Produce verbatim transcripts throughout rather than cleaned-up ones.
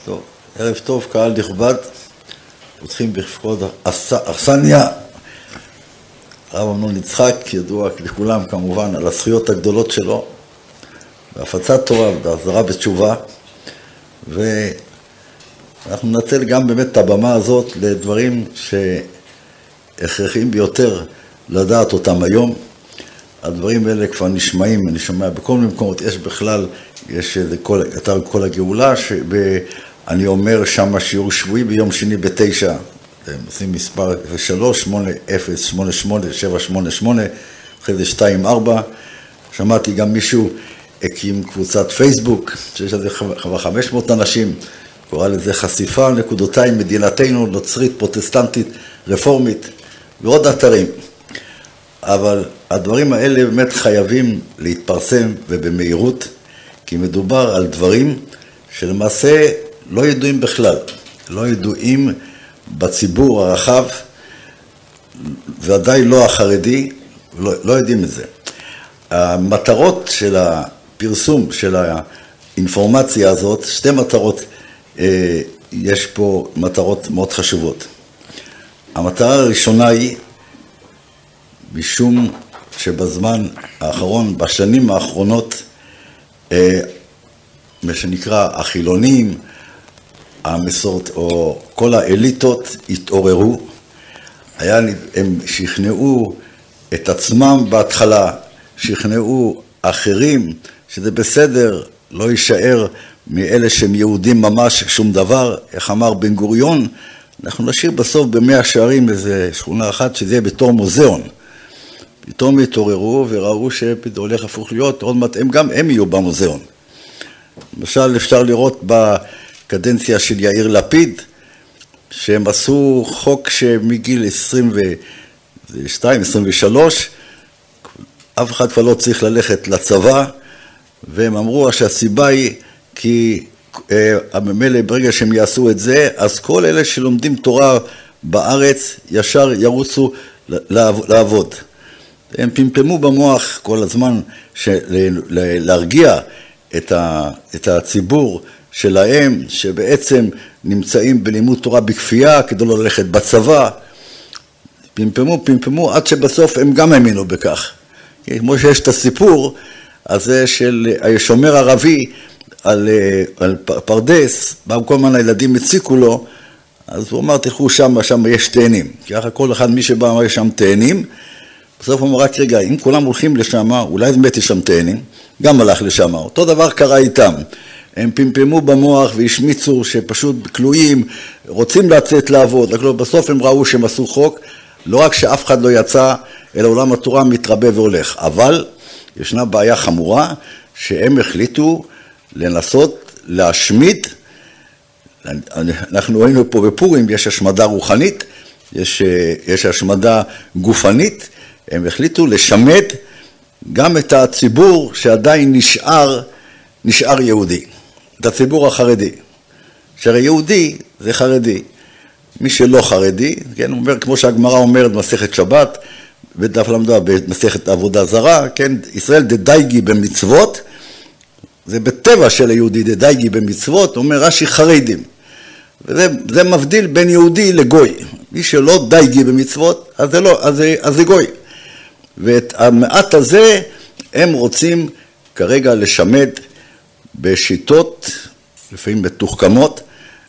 טוב, ערב טוב, קהל נכבד, פותחים בכבוד אכסניה, הרב אמנון יצחק, ידוע לכולם כמובן על הזכויות הגדולות שלו, בהפצת תורה ובהחזרה בתשובה, ואנחנו ננצל גם באמת את הבמה הזאת לדברים שהכרחיים ביותר לדעת אותם היום. הדברים האלה כבר נשמעים, אני שומע בכל מיני מקומות, יש בכלל, יש כל, אתר כל הגאולה, שאני אומר שם שיעור שבועי ביום שני בתשע, הם עושים מספר שלוש, שמונה, אפס, שמונה, שמונה, שבע, שמונה, שמונה, אחרי זה שתיים, ארבע, שמעתי גם מישהו הקים קבוצת פייסבוק, שיש לזה חמש מאות אנשים, קורא לזה חשיפה נקודותיים מדינתנו, נוצרית, פרוטסטנטית, רפורמית, ועוד אתרים. אבל הדברים האלה באמת חייבים להתפרסם ובמהירות, כי מדובר על דברים שלמעשה לא ידועים בכלל, לא ידועים בציבור הרחב, ועדיין לא החרדי, לא, לא יודעים את זה. המטרות של הפרסום, של האינפורמציה הזאת, שתי מטרות, יש פה מטרות מאוד חשובות. המטרה הראשונה היא, משום שבזמן האחרון, בשנים האחרונות, מה שנקרא החילונים, המסורת, או כל האליטות התעוררו, היה, הם שכנעו את עצמם בהתחלה, שכנעו אחרים, שזה בסדר, לא יישאר מאלה שהם יהודים ממש שום דבר. איך אמר בן גוריון, אנחנו נשאיר בסוף במאה שערים איזה שכונה אחת שזה יהיה בתור מוזיאון. פתאום התעוררו וראו שפתאום הולך הפוך להיות, עוד מעט הם גם הם יהיו במוזיאון. למשל אפשר לראות בקדנציה של יאיר לפיד, שהם עשו חוק שמגיל עשרים ושתיים עשרים ושלוש, אף אחד כבר לא צריך ללכת לצבא, והם אמרו שהסיבה היא כי הממילא ברגע שהם יעשו את זה, אז כל אלה שלומדים תורה בארץ ישר ירוצו לעבוד. הם פמפמו במוח כל הזמן להרגיע את הציבור שלהם, שבעצם נמצאים בלימוד תורה בכפייה כדי לא ללכת בצבא. פמפמו, פמפמו, עד שבסוף הם גם האמינו בכך. כמו שיש את הסיפור הזה של השומר ערבי על, על פרדס, כל מיני הילדים הציקו לו, אז הוא אמר, תלכו שם, שם יש תאנים. כי אחר כל אחד מי שבא אמר, יש שם תאנים. בסוף הוא אמר, רק רגע, אם כולם הולכים לשם, אולי באמת יש שם תאנים, גם הלך לשם. אותו דבר קרה איתם. הם פמפמו במוח והשמיצו שפשוט כלואים, רוצים לצאת לעבוד. בסוף הם ראו שהם עשו חוק, לא רק שאף אחד לא יצא, אלא עולם התורה מתרבה והולך. אבל ישנה בעיה חמורה, שהם החליטו לנסות להשמיד. אנחנו ראינו פה בפורים, יש השמדה רוחנית, יש, יש השמדה גופנית, הם החליטו לשמד גם את הציבור שעדיין נשאר, נשאר יהודי, את הציבור החרדי. שהרי יהודי זה חרדי. מי שלא חרדי, כן, אומר, כמו שהגמרא אומרת במסכת שבת, בדף למדה במסכת עבודה זרה, כן, ישראל דדייגי במצוות, זה בטבע של היהודי דדייגי במצוות, אומר רש"י חרדים. וזה זה מבדיל בין יהודי לגוי. מי שלא דייגי במצוות, אז זה לא, אז זה, אז זה גוי. ואת המעט הזה הם רוצים כרגע לשמד בשיטות, לפעמים מתוחכמות,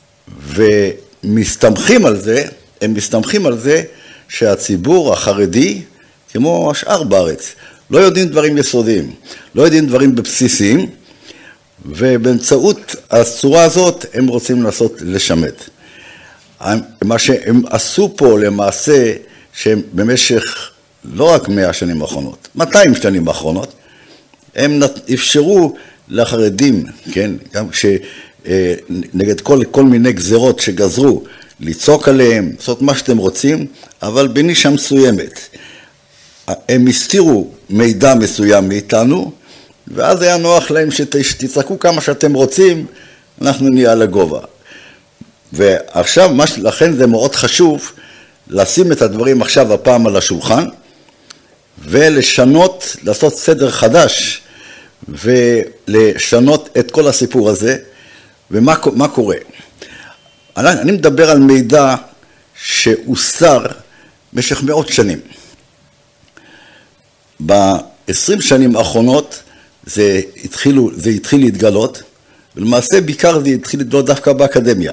ומסתמכים על זה, הם מסתמכים על זה שהציבור החרדי, כמו השאר בארץ, לא יודעים דברים יסודיים, לא יודעים דברים בבסיסיים, ובאמצעות הצורה הזאת הם רוצים לעשות לשמד. מה שהם עשו פה למעשה, שהם במשך לא רק מאה שנים האחרונות, מאתיים שנים האחרונות, הם אפשרו לחרדים, כן, גם שנגד כל, כל מיני גזרות שגזרו, לצעוק עליהם, לעשות מה שאתם רוצים, אבל בנישה מסוימת. הם הסתירו מידע מסוים מאיתנו, ואז היה נוח להם שתצעקו כמה שאתם רוצים, אנחנו נהיה על הגובה. ועכשיו, לכן זה מאוד חשוב לשים את הדברים עכשיו הפעם על השולחן, ולשנות, לעשות סדר חדש, ולשנות את כל הסיפור הזה, ומה מה קורה? אני, אני מדבר על מידע שהוסתר במשך מאות שנים. ב-עשרים שנים האחרונות זה, התחילו, זה התחיל להתגלות, ולמעשה בעיקר זה התחיל להתגלות דווקא באקדמיה.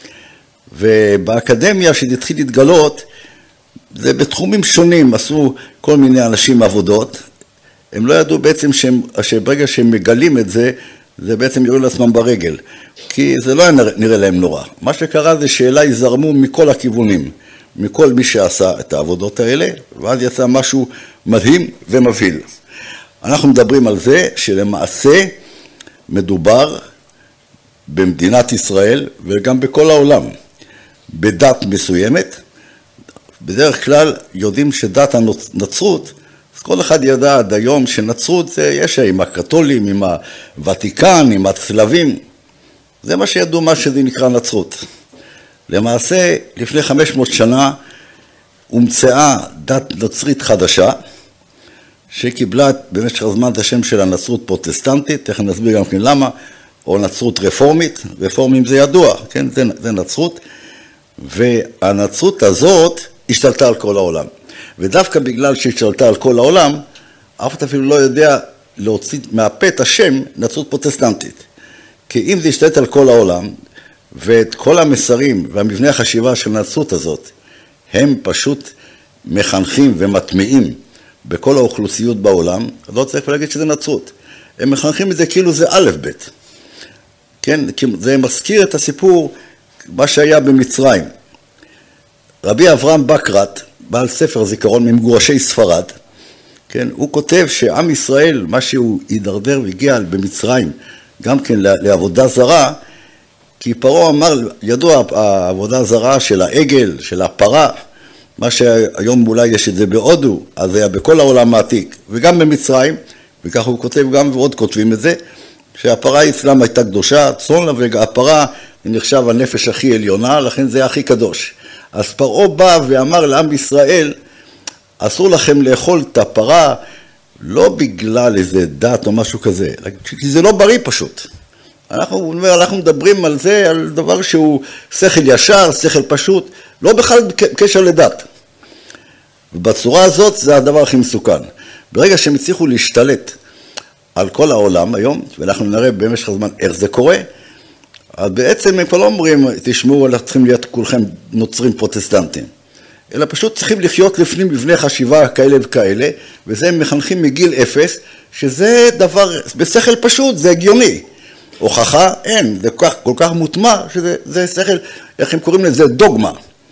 ובאקדמיה שזה התחיל להתגלות, זה בתחומים שונים, עשו כל מיני אנשים עבודות, הם לא ידעו בעצם שהם, שברגע שהם מגלים את זה, זה בעצם יראו לעצמם ברגל, כי זה לא היה נראה להם נורא. מה שקרה זה שאליי זרמו מכל הכיוונים, מכל מי שעשה את העבודות האלה, ואז יצא משהו מדהים ומבהיל. אנחנו מדברים על זה שלמעשה מדובר במדינת ישראל וגם בכל העולם, בדת מסוימת. בדרך כלל יודעים שדת הנצרות, אז כל אחד ידע עד היום שנצרות זה יש עם הקתולים, עם הוותיקן, עם הצלבים. זה מה שידעו מה שזה נקרא נצרות. למעשה, לפני חמש מאות שנה הומצאה דת נוצרית חדשה, שקיבלה במשך הזמן את השם של הנצרות פרוטסטנטית, תכף נסביר גם כן למה, או נצרות רפורמית, רפורמים זה ידוע, כן? זה, זה נצרות, והנצרות הזאת השתלטה על כל העולם. ודווקא בגלל שהשתלטה על כל העולם, אף אחד אפילו לא יודע להוציא מהפה את השם נצרות פרוטסטנטית. כי אם זה השתלט על כל העולם, ואת כל המסרים והמבנה החשיבה של הנצרות הזאת, הם פשוט מחנכים ומטמיעים בכל האוכלוסיות בעולם, אז לא צריך להגיד שזה נצרות. הם מחנכים את זה כאילו זה א' ב'. כן? זה מזכיר את הסיפור, מה שהיה במצרים. רבי אברהם בקרת, בעל ספר זיכרון ממגורשי ספרד, כן? הוא כותב שעם ישראל, מה שהוא הידרדר והגיע במצרים, גם כן לעבודה זרה, כי פרעה אמר, ידוע העבודה הזרה של העגל, של הפרה, מה שהיום אולי יש את זה בהודו, אז זה היה בכל העולם העתיק, וגם במצרים, וכך הוא כותב גם ועוד כותבים את זה, שהפרה אצלם הייתה קדושה, צאן, והפרה נחשב הנפש הכי עליונה, לכן זה הכי קדוש. אז פרעה בא ואמר לעם ישראל, אסור לכם לאכול את הפרה, לא בגלל איזה דת או משהו כזה, כי זה לא בריא פשוט. אנחנו, אנחנו מדברים על זה, על דבר שהוא שכל ישר, שכל פשוט, לא בכלל קשר לדת. ובצורה הזאת זה הדבר הכי מסוכן. ברגע שהם הצליחו להשתלט על כל העולם היום, ואנחנו נראה במשך הזמן איך זה קורה, אז בעצם הם כבר לא אומרים, תשמעו, אנחנו צריכים להיות כולכם נוצרים פרוטסטנטים, אלא פשוט צריכים לחיות לפנים מבנה חשיבה כאלה וכאלה, וזה הם מחנכים מגיל אפס, שזה דבר, בשכל פשוט, זה הגיוני. הוכחה, אין, זה כל כך, כל כך מוטמע, שזה זה שכל, איך הם קוראים לזה, דוגמה.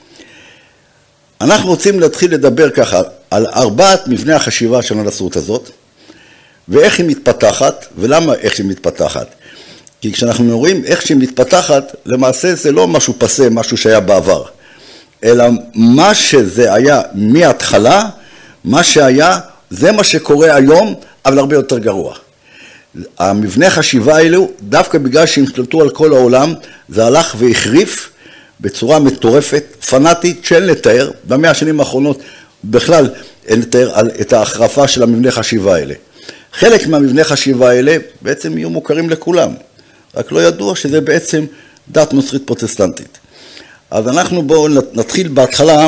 אנחנו רוצים להתחיל לדבר ככה, על ארבעת מבנה החשיבה של הנצרות הזאת, ואיך היא מתפתחת, ולמה איך היא מתפתחת. כי כשאנחנו רואים איך שהיא מתפתחת, למעשה זה לא משהו פסה, משהו שהיה בעבר, אלא מה שזה היה מההתחלה, מה שהיה, זה מה שקורה היום, אבל הרבה יותר גרוע. המבנה חשיבה האלו, דווקא בגלל שהם השתלטו על כל העולם, זה הלך והחריף בצורה מטורפת, פנאטית, שאין לתאר, במאה השנים האחרונות בכלל אין לתאר את ההחרפה של המבנה חשיבה האלה. חלק מהמבנה חשיבה האלה בעצם יהיו מוכרים לכולם, רק לא ידוע שזה בעצם דת נוצרית פרוטסטנטית. אז אנחנו בואו נתחיל בהתחלה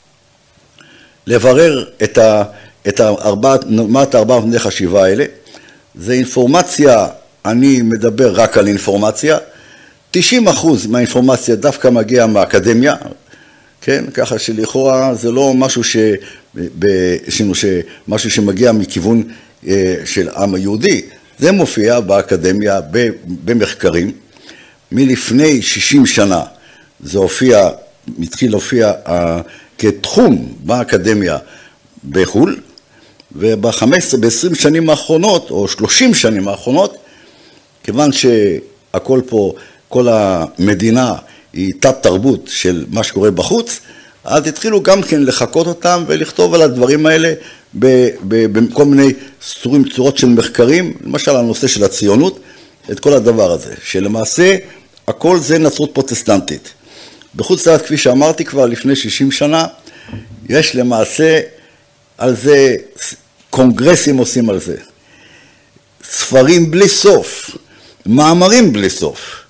לברר את, ה, את הארבע, מה את הארבע מבני חשיבה האלה. זה אינפורמציה, אני מדבר רק על אינפורמציה, תשעים אחוז מהאינפורמציה דווקא מגיע מהאקדמיה, כן? ככה שלכאורה זה לא משהו, ש, ב, ש, משהו שמגיע מכיוון של עם היהודי, זה מופיע באקדמיה, במחקרים. מלפני שישים שנה זה הופיע, מתחיל להופיע כתחום באקדמיה בחול, וב-חמש עשרה, ב-עשרים שנים האחרונות, או שלושים שנים האחרונות, כיוון שהכל פה, כל המדינה היא תת תרבות של מה שקורה בחוץ, אז התחילו גם כן לחקות אותם ולכתוב על הדברים האלה בכל מיני צורים, צורות של מחקרים, למשל הנושא של הציונות, את כל הדבר הזה, שלמעשה הכל זה נצרות פרוטסטנטית. בחוץ לארץ, כפי שאמרתי כבר לפני שישים שנה, יש למעשה על זה, קונגרסים עושים על זה, ספרים בלי סוף, מאמרים בלי סוף,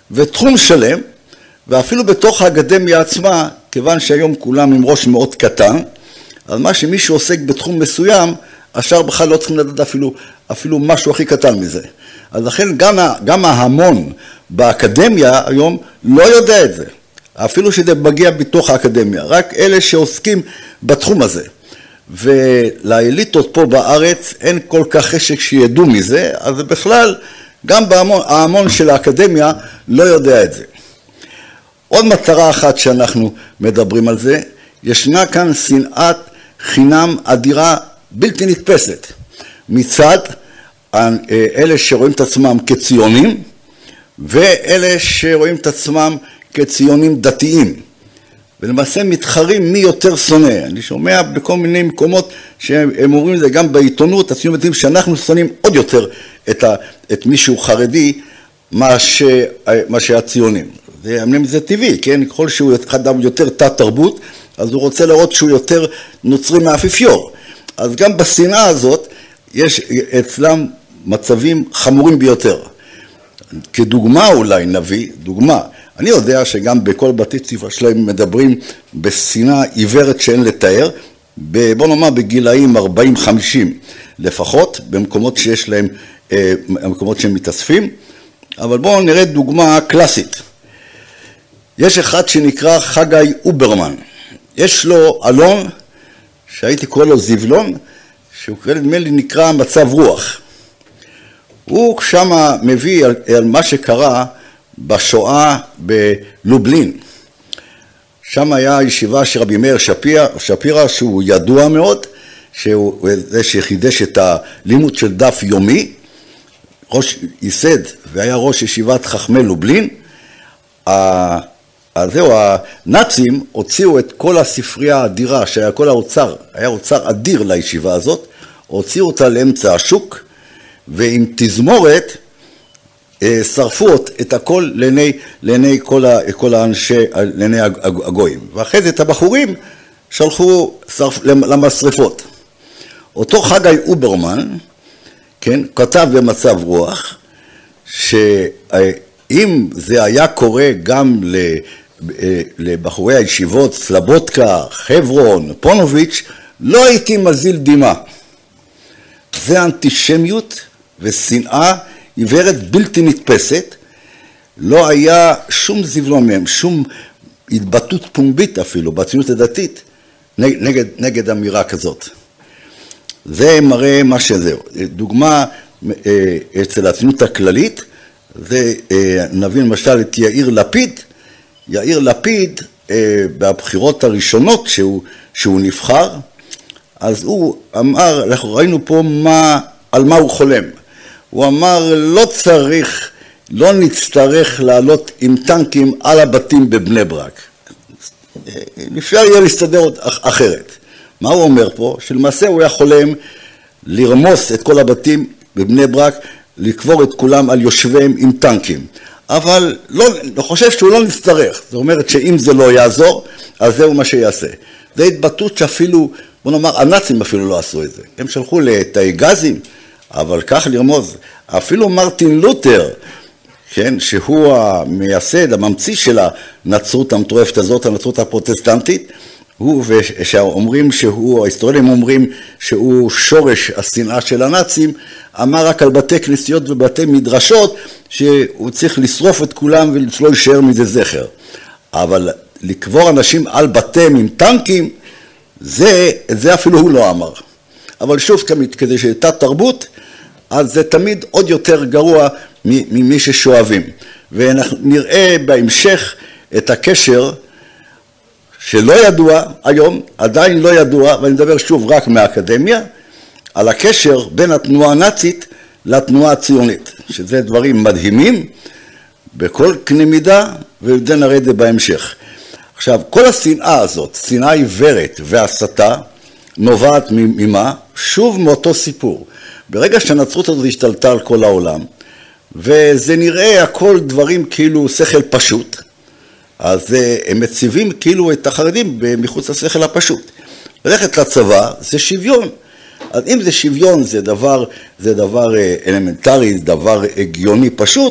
ותחום שלם, ואפילו בתוך האקדמיה עצמה, כיוון שהיום כולם עם ראש מאוד קטן, אז מה שמישהו עוסק בתחום מסוים, השאר בכלל לא צריכים לדעת אפילו, אפילו משהו הכי קטן מזה. אז לכן גם, גם ההמון באקדמיה היום לא יודע את זה. אפילו שזה מגיע בתוך האקדמיה, רק אלה שעוסקים בתחום הזה. ולאליטות פה בארץ אין כל כך חשק שידעו מזה, אז בכלל גם בהמון, ההמון של האקדמיה לא יודע את זה. עוד מטרה אחת שאנחנו מדברים על זה, ישנה כאן שנאת חינם אדירה בלתי נתפסת. מצד אלה שרואים את עצמם כציונים, ואלה שרואים את עצמם כציונים דתיים. ולמעשה מתחרים מי יותר שונא. אני שומע בכל מיני מקומות שהם אומרים את זה גם בעיתונות, הציונים הדתיים, שאנחנו שונאים עוד יותר את, ה, את מישהו חרדי, מה, ש, מה שהציונים. ואמנם זה טבעי, כן? ככל שהוא אדם יותר תת תרבות, אז הוא רוצה לראות שהוא יותר נוצרי מהאפיפיור. אז גם בשנאה הזאת, יש אצלם מצבים חמורים ביותר. כדוגמה אולי נביא, דוגמה, אני יודע שגם בכל בתי ספר שלהם מדברים בשנאה עיוורת שאין לתאר, בוא נאמר בגילאים ארבעים חמישים לפחות, במקומות שיש להם, במקומות שהם מתאספים, אבל בואו נראה דוגמה קלאסית. יש אחד שנקרא חגי אוברמן, יש לו אלון, שהייתי קורא לו זבלון, שהוא נדמה לי נקרא מצב רוח. הוא שמה מביא על, על מה שקרה בשואה בלובלין. שם היה ישיבה של רבי מאיר שפירא, שפירא שהוא ידוע מאוד, שהוא זה שחידש את הלימוד של דף יומי, ראש ייסד והיה ראש ישיבת חכמי לובלין. אז זהו, הנאצים הוציאו את כל הספרייה האדירה, שהיה כל האוצר, היה אוצר אדיר לישיבה הזאת, הוציאו אותה לאמצע השוק, ועם תזמורת שרפו את הכל לעיני, לעיני כל, ה, כל האנשי, לעיני הגויים. ואחרי זה את הבחורים שלחו שרפ, למשרפות. אותו חגי אוברמן, כן, כתב במצב רוח, שאם זה היה קורה גם לבחורי הישיבות, סלבודקה, חברון, פונוביץ', לא הייתי מזיל דמעה. זה אנטישמיות ושנאה עיוורת בלתי נתפסת, לא היה שום זבלון מהם, שום התבטאות פומבית אפילו, בציונות הדתית, נגד, נגד אמירה כזאת. זה מראה מה שזהו. דוגמה אצל הציונות הכללית, זה נבין למשל את יאיר לפיד, יאיר לפיד בבחירות הראשונות שהוא, שהוא נבחר, אז הוא אמר, אנחנו ראינו פה מה, על מה הוא חולם. הוא אמר, לא צריך, לא נצטרך לעלות עם טנקים על הבתים בבני ברק. אפשר יהיה להסתדר אחרת. מה הוא אומר פה? שלמעשה הוא היה חולם לרמוס את כל הבתים בבני ברק, לקבור את כולם על יושביהם עם טנקים. אבל לא, אני חושב שהוא לא נצטרך. זאת אומרת שאם זה לא יעזור, אז זהו מה שיעשה. זה התבטאות שאפילו, בוא נאמר, הנאצים אפילו לא עשו את זה. הם שלחו לתאי גזים, אבל כך לרמוז. אפילו מרטין לותר, כן, שהוא המייסד, הממציא של הנצרות המטורפת הזאת, הנצרות הפרוטסטנטית, הוא ושאומרים שהוא, ההיסטוריונים אומרים שהוא שורש השנאה של הנאצים, אמר רק על בתי כנסיות ובתי מדרשות שהוא צריך לשרוף את כולם ולא יישאר מזה זכר. אבל לקבור אנשים על בתיהם עם טנקים, זה, זה אפילו הוא לא אמר. אבל שוב, כדי שהייתה תרבות, אז זה תמיד עוד יותר גרוע ממי ששואבים. ואנחנו נראה בהמשך את הקשר שלא ידוע היום, עדיין לא ידוע, ואני מדבר שוב רק מהאקדמיה, על הקשר בין התנועה הנאצית לתנועה הציונית, שזה דברים מדהימים בכל קנה מידה, וזה נראה את זה בהמשך. עכשיו, כל השנאה הזאת, שנאה עיוורת והסתה, נובעת ממה? שוב מאותו סיפור. ברגע שהנצרות הזאת השתלטה על כל העולם, וזה נראה הכל דברים כאילו שכל פשוט, אז הם מציבים כאילו את החרדים מחוץ לשכל הפשוט. ללכת לצבא זה שוויון. אז אם זה שוויון, זה דבר, זה דבר אלמנטרי, זה דבר הגיוני פשוט,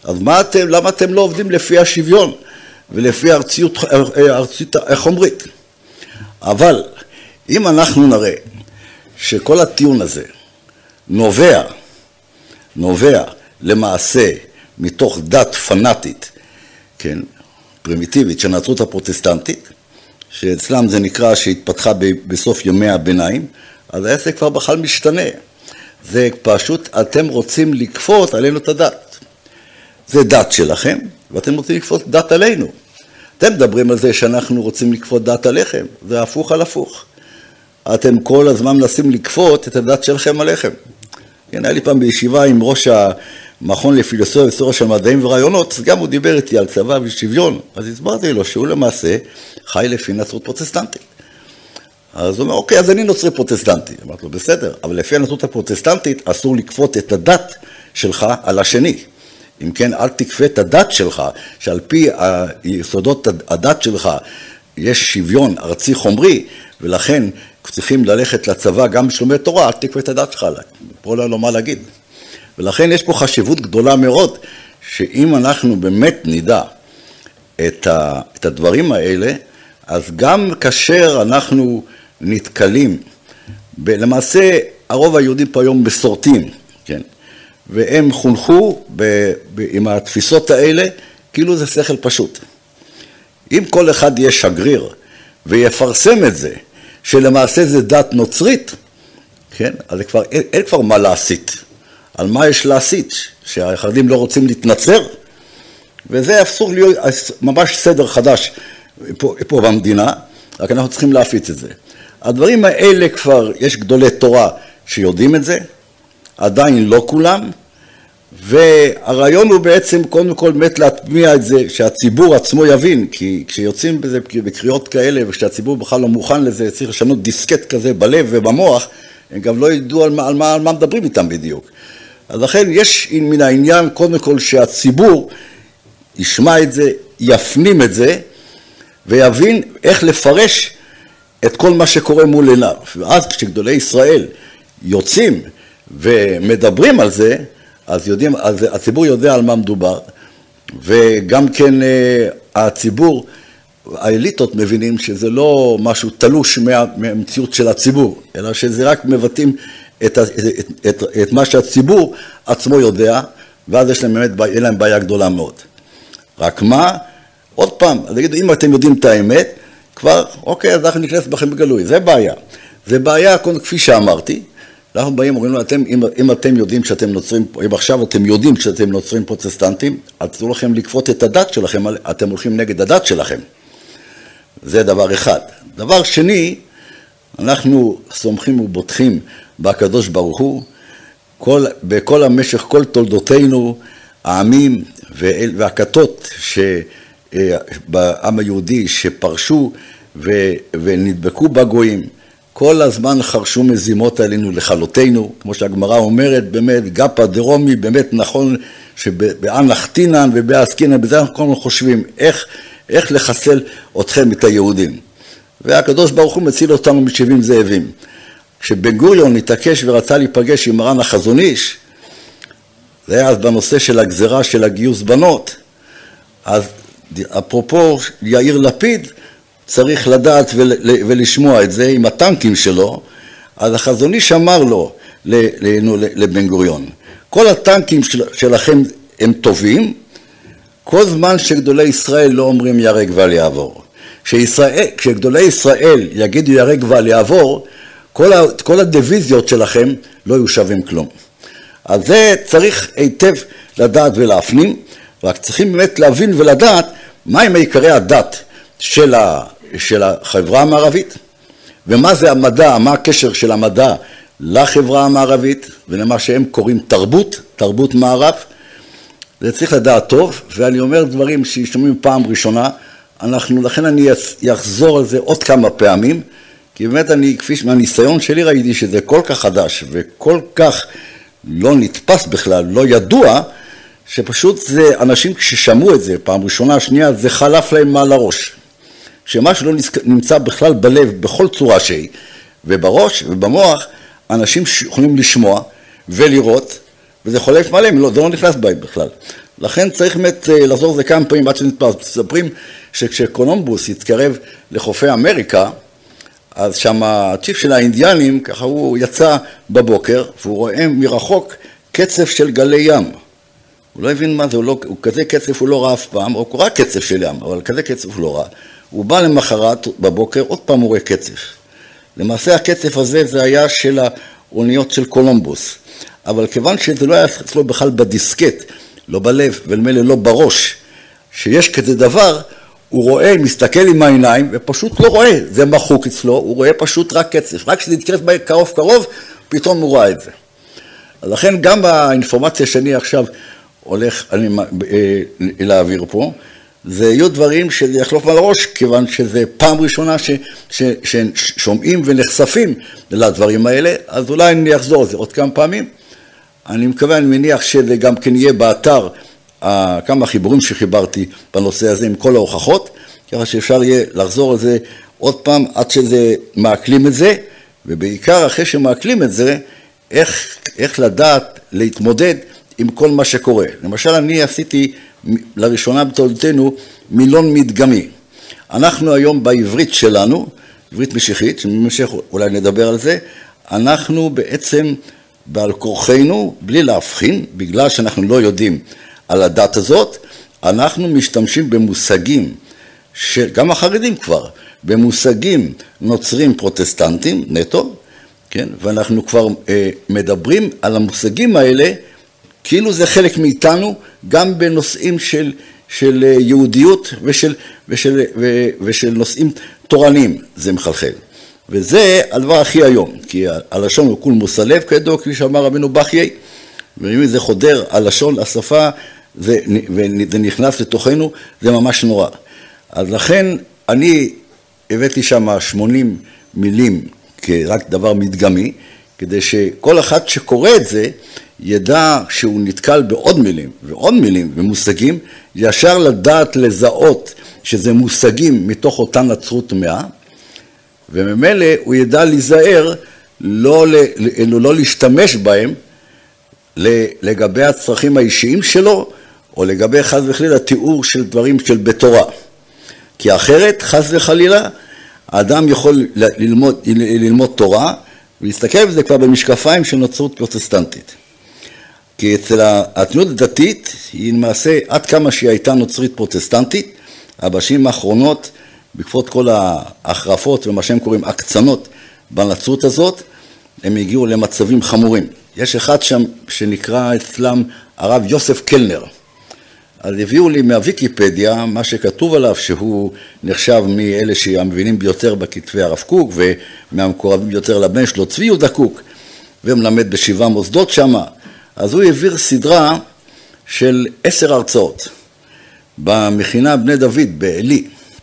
אז מה אתם, למה אתם לא עובדים לפי השוויון ולפי הארציות, הארציות החומרית? אבל אם אנחנו נראה שכל הטיעון הזה נובע, נובע למעשה מתוך דת פנאטית, כן, פרימיטיבית, של הנצרות הפרוטסטנטית, שאצלם זה נקרא שהתפתחה בסוף ימי הביניים, אז העסק כבר בכלל משתנה. זה פשוט, אתם רוצים לכפות עלינו את הדת. זה דת שלכם, ואתם רוצים לכפות דת עלינו. אתם מדברים על זה שאנחנו רוצים לכפות דת עליכם, זה הפוך על הפוך. אתם כל הזמן מנסים לכפות את הדת שלכם עליכם. כן, היה לי פעם בישיבה עם ראש המכון לפילוסופיה והיסטוריה של מדעים ורעיונות, אז גם הוא דיבר איתי על צבא ושוויון, אז הסברתי לו שהוא למעשה חי לפי נצרות פרוטסטנטית. אז הוא אומר, אוקיי, אז אני נוצרי פרוטסטנטי. אמרתי לו, בסדר, אבל לפי הנצרות הפרוטסטנטית אסור לכפות את הדת שלך על השני. אם כן, אל תכפה את הדת שלך, שעל פי היסודות הדת שלך יש שוויון ארצי חומרי, ולכן צריכים ללכת לצבא גם בשלומי תורה, אל תכפה את הדת שלך עליי. פה לא מה להגיד. ולכן יש פה חשיבות גדולה מאוד, שאם אנחנו באמת נדע את, ה, את הדברים האלה, אז גם כאשר אנחנו נתקלים, ב, למעשה הרוב היהודים פה היום מסורתיים, כן? והם חונכו ב, ב, עם התפיסות האלה, כאילו זה שכל פשוט. אם כל אחד יהיה שגריר ויפרסם את זה, שלמעשה זה דת נוצרית, כן? אז כבר, אין, אין כבר מה להסית. על מה יש להסית? שהחרדים לא רוצים להתנצר? וזה אפסור להיות ממש סדר חדש פה, פה במדינה, רק אנחנו צריכים להפיץ את זה. הדברים האלה כבר, יש גדולי תורה שיודעים את זה, עדיין לא כולם, והרעיון הוא בעצם קודם כל באמת להטמיע את זה, שהציבור עצמו יבין, כי כשיוצאים בזה בקריאות כאלה, וכשהציבור בכלל לא מוכן לזה, צריך לשנות דיסקט כזה בלב ובמוח, הם גם לא ידעו על מה, על מה, על מה מדברים איתם בדיוק. אז לכן יש מן העניין קודם כל שהציבור ישמע את זה, יפנים את זה, ויבין איך לפרש את כל מה שקורה מול עיניו. ואז כשגדולי ישראל יוצאים ומדברים על זה, אז, יודעים, אז הציבור יודע על מה מדובר, וגם כן הציבור, האליטות מבינים שזה לא משהו תלוש מהמציאות של הציבור, אלא שזה רק מבטאים את, את, את, את, את מה שהציבור עצמו יודע, ואז יש להם באמת, אין להם בעיה גדולה מאוד. רק מה? עוד פעם, אם אתם יודעים את האמת, כבר, אוקיי, אז אנחנו נכנס בכם בגלוי, זה בעיה. זה בעיה, כפי שאמרתי, אנחנו באים, אומרים לו, אתם, אם, אם אתם יודעים שאתם נוצרים, אם עכשיו אתם יודעים שאתם נוצרים פרוטסטנטים, אז תראו לכם לכפות את הדת שלכם, אתם הולכים נגד הדת שלכם. זה דבר אחד. דבר שני, אנחנו סומכים ובוטחים בקדוש ברוך הוא, כל, בכל המשך, כל תולדותינו, העמים והכתות שבעם היהודי שפרשו ונדבקו בגויים, כל הזמן חרשו מזימות עלינו לכלותנו, כמו שהגמרא אומרת, באמת, גפה דרומי, באמת נכון שבאן נחתינן ובעסקינן, בזה אנחנו כל הזמן חושבים, איך, איך לחסל אתכם, את היהודים. והקדוש ברוך הוא מציל אותנו משבעים זאבים. כשבן גוריון התעקש ורצה להיפגש עם מרן החזון איש, זה היה אז בנושא של הגזרה של הגיוס בנות, אז אפרופו יאיר לפיד, צריך לדעת ולשמוע את זה עם הטנקים שלו, אז החזון איש אמר לו, לבן גוריון, כל הטנקים שלכם הם טובים, כל זמן שגדולי ישראל לא אומרים ירק ואל יעבור. כשישראל, כשגדולי ישראל יגידו ירק ואל יעבור, כל, ה, כל הדיוויזיות שלכם לא יהיו שווים כלום. אז זה צריך היטב לדעת ולהפנים, רק צריכים באמת להבין ולדעת מהם עיקרי הדת של, ה, של החברה המערבית, ומה זה המדע, מה הקשר של המדע לחברה המערבית, ולמה שהם קוראים תרבות, תרבות מערב. זה צריך לדעת טוב, ואני אומר דברים שישמעים פעם ראשונה, אנחנו, לכן אני אחזור על זה עוד כמה פעמים, כי באמת אני, כפי מהניסיון שלי ראיתי שזה כל כך חדש, וכל כך לא נתפס בכלל, לא ידוע, שפשוט זה אנשים ששמעו את זה פעם ראשונה, שנייה, זה חלף להם מעל הראש. שמשהו לא נמצא בכלל בלב, בכל צורה שהיא, ובראש ובמוח, אנשים יכולים לשמוע ולראות, וזה חולף מעליהם, לא, זה לא נכנס בהם בכלל. לכן צריך באמת לחזור זה כמה פעמים עד שנתפס. מספרים שכשקולומבוס התקרב לחופי אמריקה, אז שם הצ'יף של האינדיאנים, ככה הוא יצא בבוקר, והוא רואה מרחוק קצף של גלי ים. הוא לא הבין מה זה, הוא לא, הוא כזה קצף הוא לא ראה אף פעם, הוא קורא קצף של ים, אבל כזה קצף הוא לא ראה. הוא בא למחרת בבוקר, עוד פעם הוא רואה קצף. למעשה הקצף הזה זה היה של האוניות של קולומבוס. אבל כיוון שזה לא היה אצלו בכלל בדיסקט, לא בלב ולמילא לא בראש, שיש כזה דבר, הוא רואה, מסתכל עם העיניים ופשוט לא רואה, זה מחוק אצלו, הוא רואה פשוט רק קצף. רק כשזה יתקרב קרוב קרוב, פתאום הוא רואה את זה. לכן גם האינפורמציה שאני עכשיו הולך אני, אה, להעביר פה, זה יהיו דברים שזה יחלוף על הראש, כיוון שזה פעם ראשונה ש, ש, ששומעים ונחשפים לדברים האלה, אז אולי אני אחזור על זה עוד כמה פעמים. אני מקווה, אני מניח שזה גם כן יהיה באתר, אה, כמה חיבורים שחיברתי בנושא הזה עם כל ההוכחות, ככה שאפשר יהיה לחזור על זה עוד פעם עד שזה מעכלים את זה, ובעיקר אחרי שמעכלים את זה, איך, איך לדעת להתמודד עם כל מה שקורה. למשל, אני עשיתי לראשונה בתולדותינו מילון מדגמי. אנחנו היום בעברית שלנו, עברית משיחית, שממשך אולי נדבר על זה, אנחנו בעצם בעל כורחנו, בלי להבחין, בגלל שאנחנו לא יודעים על הדת הזאת, אנחנו משתמשים במושגים, של, גם החרדים כבר, במושגים נוצרים פרוטסטנטים, נטו, כן? ואנחנו כבר אה, מדברים על המושגים האלה, כאילו זה חלק מאיתנו, גם בנושאים של, של יהודיות ושל, ושל, ו, ושל נושאים תורניים, זה מחלחל. וזה הדבר הכי היום, כי הלשון הוא כול מוסלב כידוע, כפי שאמר רבינו בחיי, ואם זה חודר הלשון, השפה, זה, וזה נכנס לתוכנו, זה ממש נורא. אז לכן אני הבאתי שם שמונים מילים כרק דבר מדגמי, כדי שכל אחד שקורא את זה, ידע שהוא נתקל בעוד מילים ועוד מילים ומושגים, ישר לדעת לזהות שזה מושגים מתוך אותה נצרות טמאה, וממילא הוא ידע להיזהר לא, לא, לא להשתמש בהם לגבי הצרכים האישיים שלו, או לגבי חס וחלילה תיאור של דברים של בתורה. כי אחרת, חס וחלילה, האדם יכול ללמוד, ללמוד תורה, ולהסתכל בזה כבר במשקפיים של נצרות פרוטסטנטית. כי אצל התנועה הדתית, היא למעשה עד כמה שהיא הייתה נוצרית פרוטסטנטית, בשנים האחרונות, בעקבות כל ההחרפות ומה שהם קוראים הקצנות בנצרות הזאת, הם הגיעו למצבים חמורים. יש אחד שם שנקרא אצלם הרב יוסף קלנר. אז הביאו לי מהוויקיפדיה מה שכתוב עליו, שהוא נחשב מאלה שהמבינים ביותר בכתבי הרב קוק, ומהמקורבים ביותר לבן שלו צבי יהודה קוק, ומלמד בשבעה מוסדות שם. אז הוא העביר סדרה של עשר הרצאות במכינה בני דוד בעלי.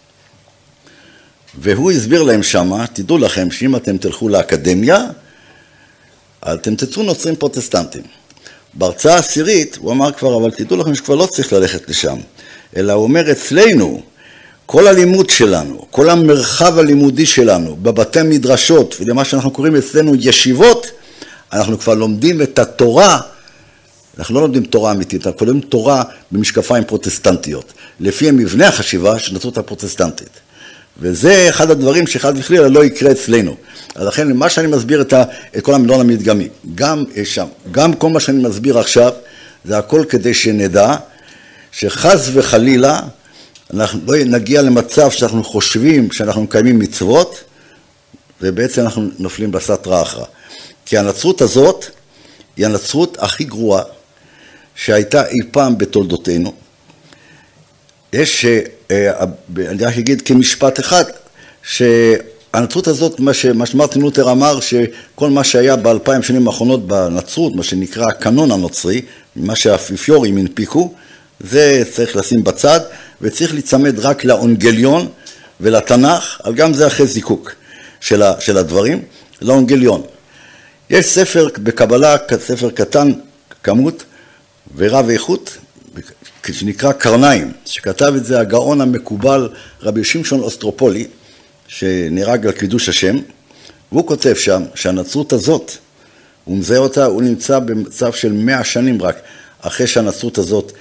והוא הסביר להם שמה, תדעו לכם שאם אתם תלכו לאקדמיה, אתם תצאו נוצרים פרוטסטנטים. בהרצאה העשירית הוא אמר כבר, אבל תדעו לכם שכבר לא צריך ללכת לשם, אלא הוא אומר אצלנו, כל הלימוד שלנו, כל המרחב הלימודי שלנו, בבתי מדרשות, ולמה שאנחנו קוראים אצלנו ישיבות, אנחנו כבר לומדים את התורה, אנחנו לא לומדים תורה אמיתית, אנחנו לומדים תורה במשקפיים פרוטסטנטיות, לפי המבנה החשיבה של נצרות הפרוטסטנטית. וזה אחד הדברים שאחד וחלילה לא יקרה אצלנו. אז לכן, מה שאני מסביר את, ה, את כל המילון המדגמי, גם שם, גם כל מה שאני מסביר עכשיו, זה הכל כדי שנדע שחס וחלילה, אנחנו לא נגיע למצב שאנחנו חושבים שאנחנו מקיימים מצוות, ובעצם אנחנו נופלים בסתרא אחרא. כי הנצרות הזאת היא הנצרות הכי גרועה שהייתה אי פעם בתולדותינו. יש, אני רק אגיד כמשפט אחד, שהנצרות הזאת, מה שמרטין לותר אמר, שכל מה שהיה באלפיים שנים האחרונות בנצרות, מה שנקרא הקנון הנוצרי, מה שהאפיפיורים הנפיקו, זה צריך לשים בצד, וצריך להצמד רק לאונגליון ולתנ"ך, אבל גם זה אחרי זיקוק של הדברים, לאונגליון. יש ספר בקבלה, ספר קטן, כמות ורב איכות, שנקרא קרניים, שכתב את זה הגאון המקובל רבי שמשון אוסטרופולי, שנהרג על קידוש השם, והוא כותב שם שהנצרות הזאת, הוא מזהה אותה, הוא נמצא במצב של מאה שנים רק, אחרי שהנצרות הזאת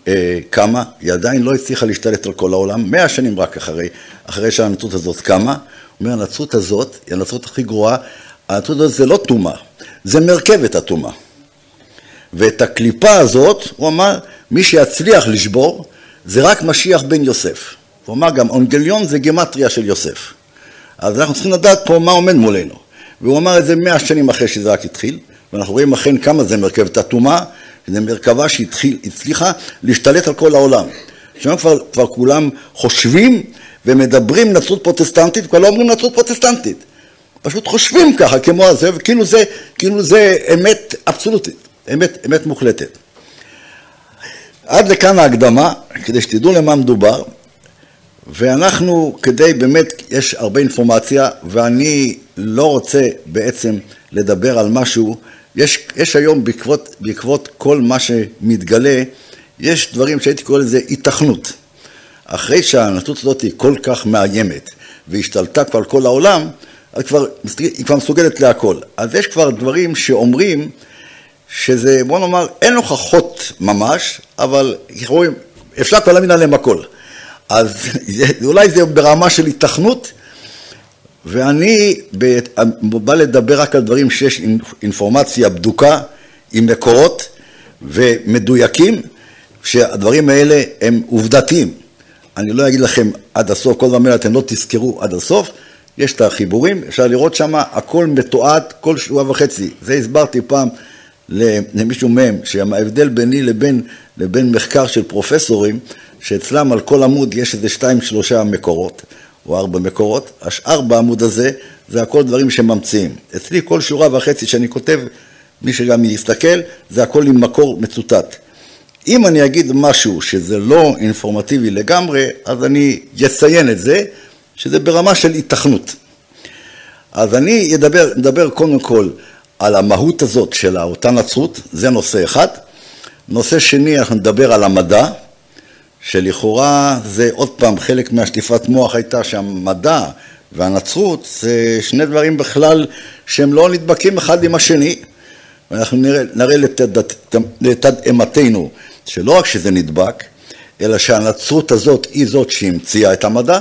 קמה, היא עדיין לא הצליחה להשתלט על כל העולם, מאה שנים רק אחרי, אחרי שהנצרות הזאת קמה, הוא אומר, הנצרות הזאת היא הנצרות הכי גרועה, הנצרות הזאת זה לא תומה, זה מרכבת התומה. ואת הקליפה הזאת, הוא אמר, מי שיצליח לשבור, זה רק משיח בן יוסף. הוא אמר גם, אונגליון זה גמטריה של יוסף. אז אנחנו צריכים לדעת פה מה עומד מולנו. והוא אמר את זה מאה שנים אחרי שזה רק התחיל, ואנחנו רואים אכן כמה זה מרכבת התומה, זה מרכבה שהצליחה להשתלט על כל העולם. שם כבר, כבר כולם חושבים ומדברים נצרות פרוטסטנטית, כבר לא אומרים נצרות פרוטסטנטית. פשוט חושבים ככה, כמו הזה, וכאילו זה, כאילו זה אמת אבסולוטית, אמת, אמת מוחלטת. עד לכאן ההקדמה, כדי שתדעו למה מדובר, ואנחנו, כדי באמת, יש הרבה אינפורמציה, ואני לא רוצה בעצם לדבר על משהו, יש, יש היום בעקבות, בעקבות כל מה שמתגלה, יש דברים שהייתי קורא לזה התכנות. אחרי שהנצרות הזאת היא כל כך מאיימת, והשתלטה כבר על כל העולם, אז כבר, היא כבר מסוגלת להכל. אז יש כבר דברים שאומרים, שזה, בוא נאמר, אין הוכחות ממש, אבל רואים, אפשר כבר להאמין עליהם הכל. אז אולי זה ברמה של התכנות, ואני בא לדבר רק על דברים שיש אינפורמציה בדוקה, עם מקורות ומדויקים, שהדברים האלה הם עובדתיים. אני לא אגיד לכם עד הסוף, כל דבר אתם לא תזכרו עד הסוף, יש את החיבורים, אפשר לראות שם, הכל מתועד כל שבוע וחצי. זה הסברתי פעם למישהו מהם, שההבדל ביני לבין, לבין מחקר של פרופסורים, שאצלם על כל עמוד יש איזה שתיים שלושה מקורות, או ארבע מקורות, השאר בעמוד הזה, זה הכל דברים שממציאים. אצלי כל שורה וחצי שאני כותב, מי שגם יסתכל, זה הכל עם מקור מצוטט. אם אני אגיד משהו שזה לא אינפורמטיבי לגמרי, אז אני אציין את זה, שזה ברמה של התכנות. אז אני אדבר, אדבר קודם כל על המהות הזאת של אותה נצרות, זה נושא אחד. נושא שני, אנחנו נדבר על המדע, שלכאורה זה עוד פעם חלק מהשטיפת מוח הייתה שהמדע והנצרות זה שני דברים בכלל שהם לא נדבקים אחד עם השני, ואנחנו נראה, נראה לתדהמתנו שלא רק שזה נדבק, אלא שהנצרות הזאת היא זאת שהמציאה את המדע,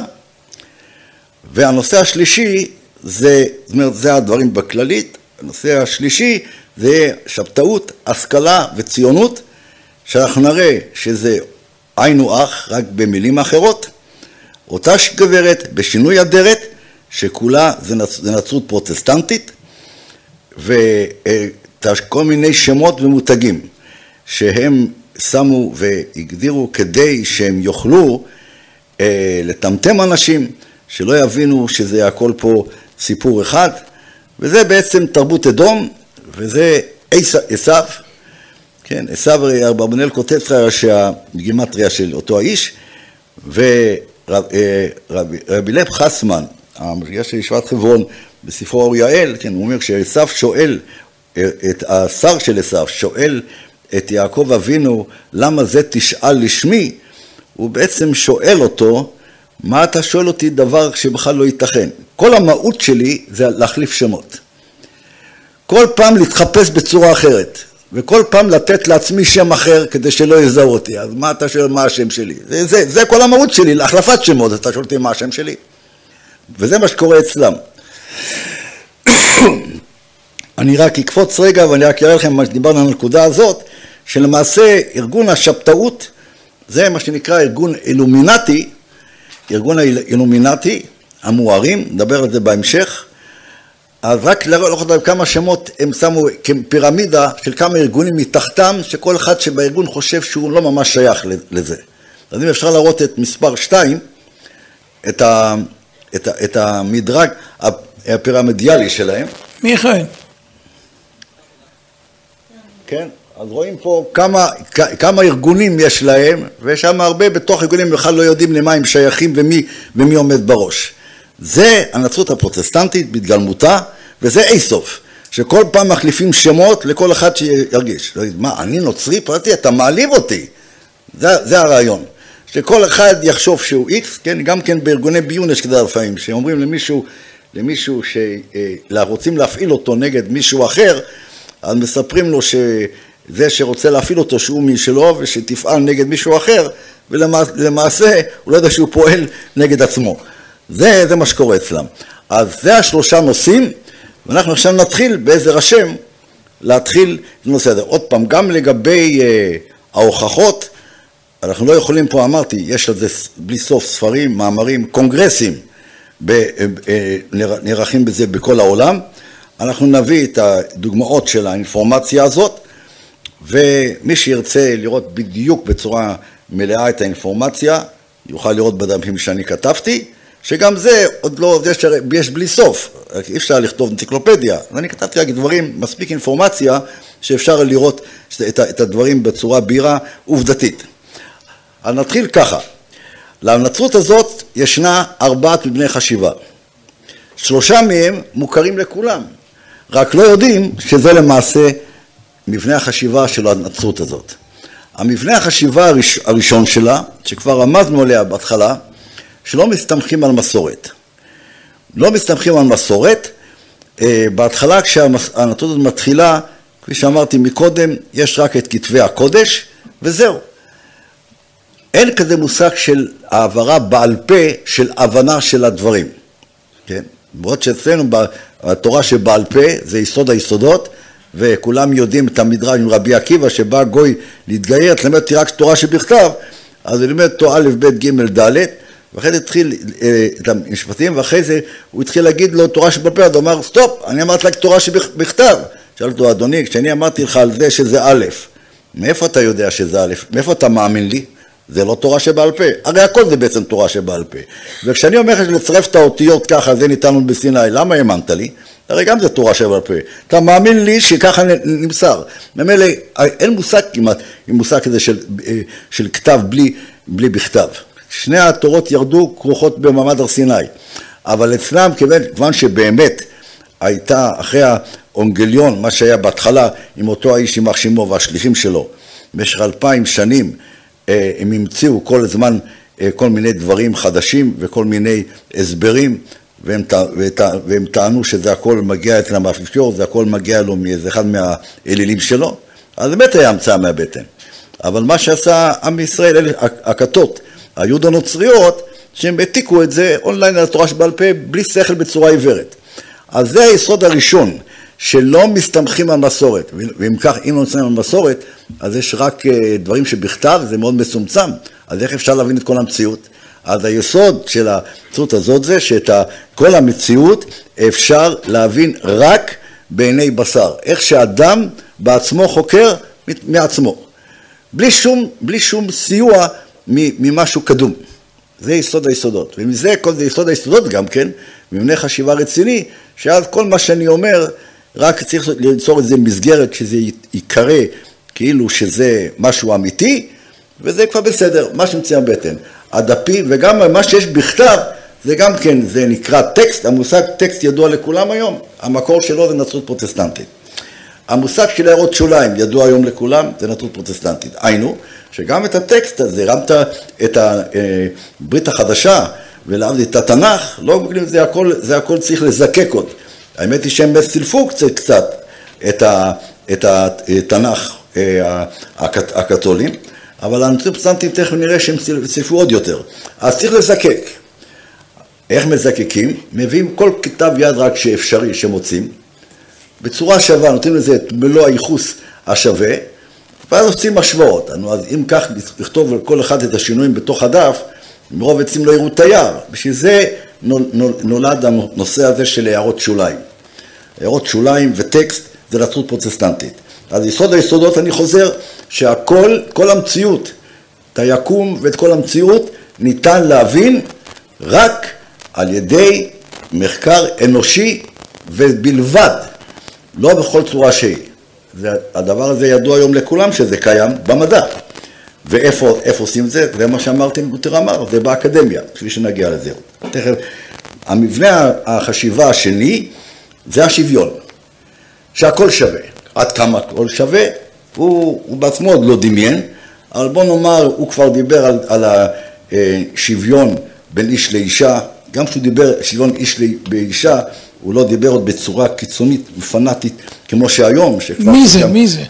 והנושא השלישי זה, זאת אומרת, זה הדברים בכללית, הנושא השלישי זה שבתאות, השכלה וציונות, שאנחנו נראה שזה היינו אח, רק במילים אחרות, אותה גברת בשינוי אדרת, שכולה זה נצרות פרוטסטנטית, וכל מיני שמות ומותגים, שהם שמו והגדירו כדי שהם יוכלו לטמטם אנשים, שלא יבינו שזה הכל פה סיפור אחד, וזה בעצם תרבות אדום, וזה עשיו, כן, עשיו אברבנאל כותב שהגימטריה של אותו האיש, ורבי לב חסמן, המשגיח של ישיבת חברון, בספרו אוריאל, כן, הוא אומר שעשיו שואל, את השר של עשיו שואל את יעקב אבינו, למה זה תשאל לשמי? הוא בעצם שואל אותו, מה אתה שואל אותי דבר שבכלל לא ייתכן? כל המהות שלי זה להחליף שמות. כל פעם להתחפש בצורה אחרת, וכל פעם לתת לעצמי שם אחר כדי שלא יזהו אותי. אז מה אתה שואל מה השם שלי? זה, זה, זה כל המהות שלי, להחלפת שמות, אתה שואל אותי מה השם שלי. וזה מה שקורה אצלם. אני רק אקפוץ רגע ואני רק אראה לכם מה שדיברנו על הנקודה הזאת, שלמעשה ארגון השבתאות, זה מה שנקרא ארגון אילומינטי, ארגון האילומינטי, המוארים, נדבר על זה בהמשך, אז רק לראות להם כמה שמות הם שמו כפירמידה של כמה ארגונים מתחתם, שכל אחד שבארגון חושב שהוא לא ממש שייך לזה. אז אם אפשר לראות את מספר שתיים, את, ה, את, ה, את המדרג הפירמידיאלי שלהם. מיכאל. כן, אז רואים פה כמה, כמה ארגונים יש להם, ושם הרבה בתוך ארגונים בכלל לא יודעים למה הם שייכים ומי, ומי עומד בראש. זה הנצרות הפרוטסטנטית בהתגלמותה, וזה אי סוף, שכל פעם מחליפים שמות לכל אחד שירגיש. מה, אני נוצרי פרטי, אתה מעליב אותי. זה, זה הרעיון. שכל אחד יחשוב שהוא איקס, כן, גם כן בארגוני ביון יש כדי לפעמים, שאומרים למישהו, למישהו שרוצים להפעיל אותו נגד מישהו אחר, אז מספרים לו ש... זה שרוצה להפעיל אותו שהוא משלו ושתפעל נגד מישהו אחר, ולמעשה הוא לא יודע שהוא פועל נגד עצמו. זה, זה מה שקורה אצלם. אז זה השלושה נושאים, ואנחנו עכשיו נתחיל בעזר השם להתחיל את הנושא הזה. עוד פעם, גם לגבי אה, ההוכחות, אנחנו לא יכולים פה, אמרתי, יש על זה בלי סוף ספרים, מאמרים, קונגרסים, ב, אה, נערכים בזה בכל העולם. אנחנו נביא את הדוגמאות של האינפורמציה הזאת, ומי שירצה לראות בדיוק בצורה מלאה את האינפורמציה, יוכל לראות בדפים שאני כתבתי, שגם זה עוד לא, יש, יש בלי סוף, אי אפשר לכתוב אנציקלופדיה, ואני כתבתי רק דברים, מספיק אינפורמציה, שאפשר לראות את, את הדברים בצורה בהירה עובדתית. אז נתחיל ככה, לנצרות הזאת ישנה ארבעת מבני חשיבה, שלושה מהם מוכרים לכולם, רק לא יודעים שזה למעשה מבנה החשיבה של הנצרות הזאת. המבנה החשיבה הראש, הראשון שלה, שכבר רמזנו עליה בהתחלה, שלא מסתמכים על מסורת. לא מסתמכים על מסורת, בהתחלה כשהנצרות הזאת מתחילה, כפי שאמרתי מקודם, יש רק את כתבי הקודש, וזהו. אין כזה מושג של העברה בעל פה של הבנה של הדברים. כן? בעוד שאצלנו בתורה שבעל פה זה יסוד היסודות, וכולם יודעים את המדרש עם רבי עקיבא שבא גוי להתגייר, תלמד אותי רק תורה שבכתב, אז הוא לימד אותו א' ב' ג' ד', ואחרי זה התחיל את המשפטים, ואחרי זה הוא התחיל להגיד לו תורה שבעל פה, הוא אמר סטופ, אני אמרתי לך תורה שבכתב. שאל אותו, אדוני, כשאני אמרתי לך על זה שזה א', מאיפה אתה יודע שזה א', מאיפה אתה מאמין לי? זה לא תורה שבעל פה, הרי הכל זה בעצם תורה שבעל פה. וכשאני אומר לך לצרף את האותיות ככה, זה ניתן לנו בסיני, למה האמנת לי? הרי גם זה תורה שבעל פה. אתה מאמין לי שככה נמסר. ממילא, אין מושג כמעט, מושג כזה של, של כתב בלי, בלי בכתב. שני התורות ירדו כרוכות במעמד הר סיני. אבל אצלם, כיוון שבאמת הייתה אחרי האונגליון, מה שהיה בהתחלה עם אותו האיש יימח שמו והשליחים שלו, במשך אלפיים שנים, הם המציאו כל הזמן כל מיני דברים חדשים וכל מיני הסברים, והם, והם טענו שזה הכל מגיע אצלם האפיפיור, זה הכל מגיע לו מאיזה אחד מהאלילים שלו, אז באמת היה המצאה מהבטן. אבל מה שעשה עם ישראל, אלה הכתות, היהוד הנוצריות, שהם העתיקו את זה אונליין על התורה שבעל פה, בלי שכל בצורה עיוורת. אז זה היסוד הראשון, שלא מסתמכים על מסורת, ואם כך, אם לא מסתמכים על מסורת, אז יש רק דברים שבכתב, זה מאוד מסומצם, אז איך אפשר להבין את כל המציאות? אז היסוד של הנצרות הזאת זה שאת כל המציאות אפשר להבין רק בעיני בשר, איך שאדם בעצמו חוקר מעצמו, בלי שום, בלי שום סיוע ממשהו קדום. זה יסוד היסודות, ומזה כל זה יסוד היסודות גם כן, מבנה חשיבה רציני, שאז כל מה שאני אומר, רק צריך ליצור איזה מסגרת שזה יקרא כאילו שזה משהו אמיתי, וזה כבר בסדר, מה שמציע בטן. הדפים, וגם מה שיש בכתב, זה גם כן, זה נקרא טקסט, המושג טקסט ידוע לכולם היום, המקור שלו זה נצרות פרוטסטנטית. המושג של הערות שוליים ידוע היום לכולם, זה נצרות פרוטסטנטית. היינו, שגם את הטקסט הזה, הרמת את הברית החדשה, ולהבדיל את התנ"ך, לא מגלים, זה הכל, זה הכל צריך לזקק עוד. האמת היא שהם סילפו קצת, קצת את, ה, את התנ"ך הקתולים, אבל הנוצרים פרוטסטנטים תכף נראה שהם סילפו עוד יותר. אז צריך לזקק. איך מזקקים? מביאים כל כתב יד רק שאפשרי, שמוצאים, בצורה שווה, נותנים לזה את מלוא הייחוס השווה, ואז עושים השוואות. אז אם כך לכתוב על כל אחד את השינויים בתוך הדף, מרוב עצים לא יראו תייר. בשביל זה נולד הנושא הזה של הערות שוליים. הערות שוליים וטקסט זה נצרות פרוטסטנטית. אז יסוד היסודות אני חוזר שהכל, כל המציאות, את היקום ואת כל המציאות ניתן להבין רק על ידי מחקר אנושי ובלבד, לא בכל צורה שהיא. זה, הדבר הזה ידוע היום לכולם שזה קיים במדע. ואיפה איפה עושים את זה? זה מה שאמרתי לותר אמר, זה באקדמיה, כפי שנגיע לזה. תכף, המבנה החשיבה השני זה השוויון, שהכל שווה. עד כמה הכל שווה, הוא, הוא בעצמו עוד לא דמיין, אבל בוא נאמר, הוא כבר דיבר על, על השוויון בין איש לאישה, גם כשהוא דיבר שוויון איש לאישה, הוא לא דיבר עוד בצורה קיצונית ופנאטית כמו שהיום. מי זה? מי זה?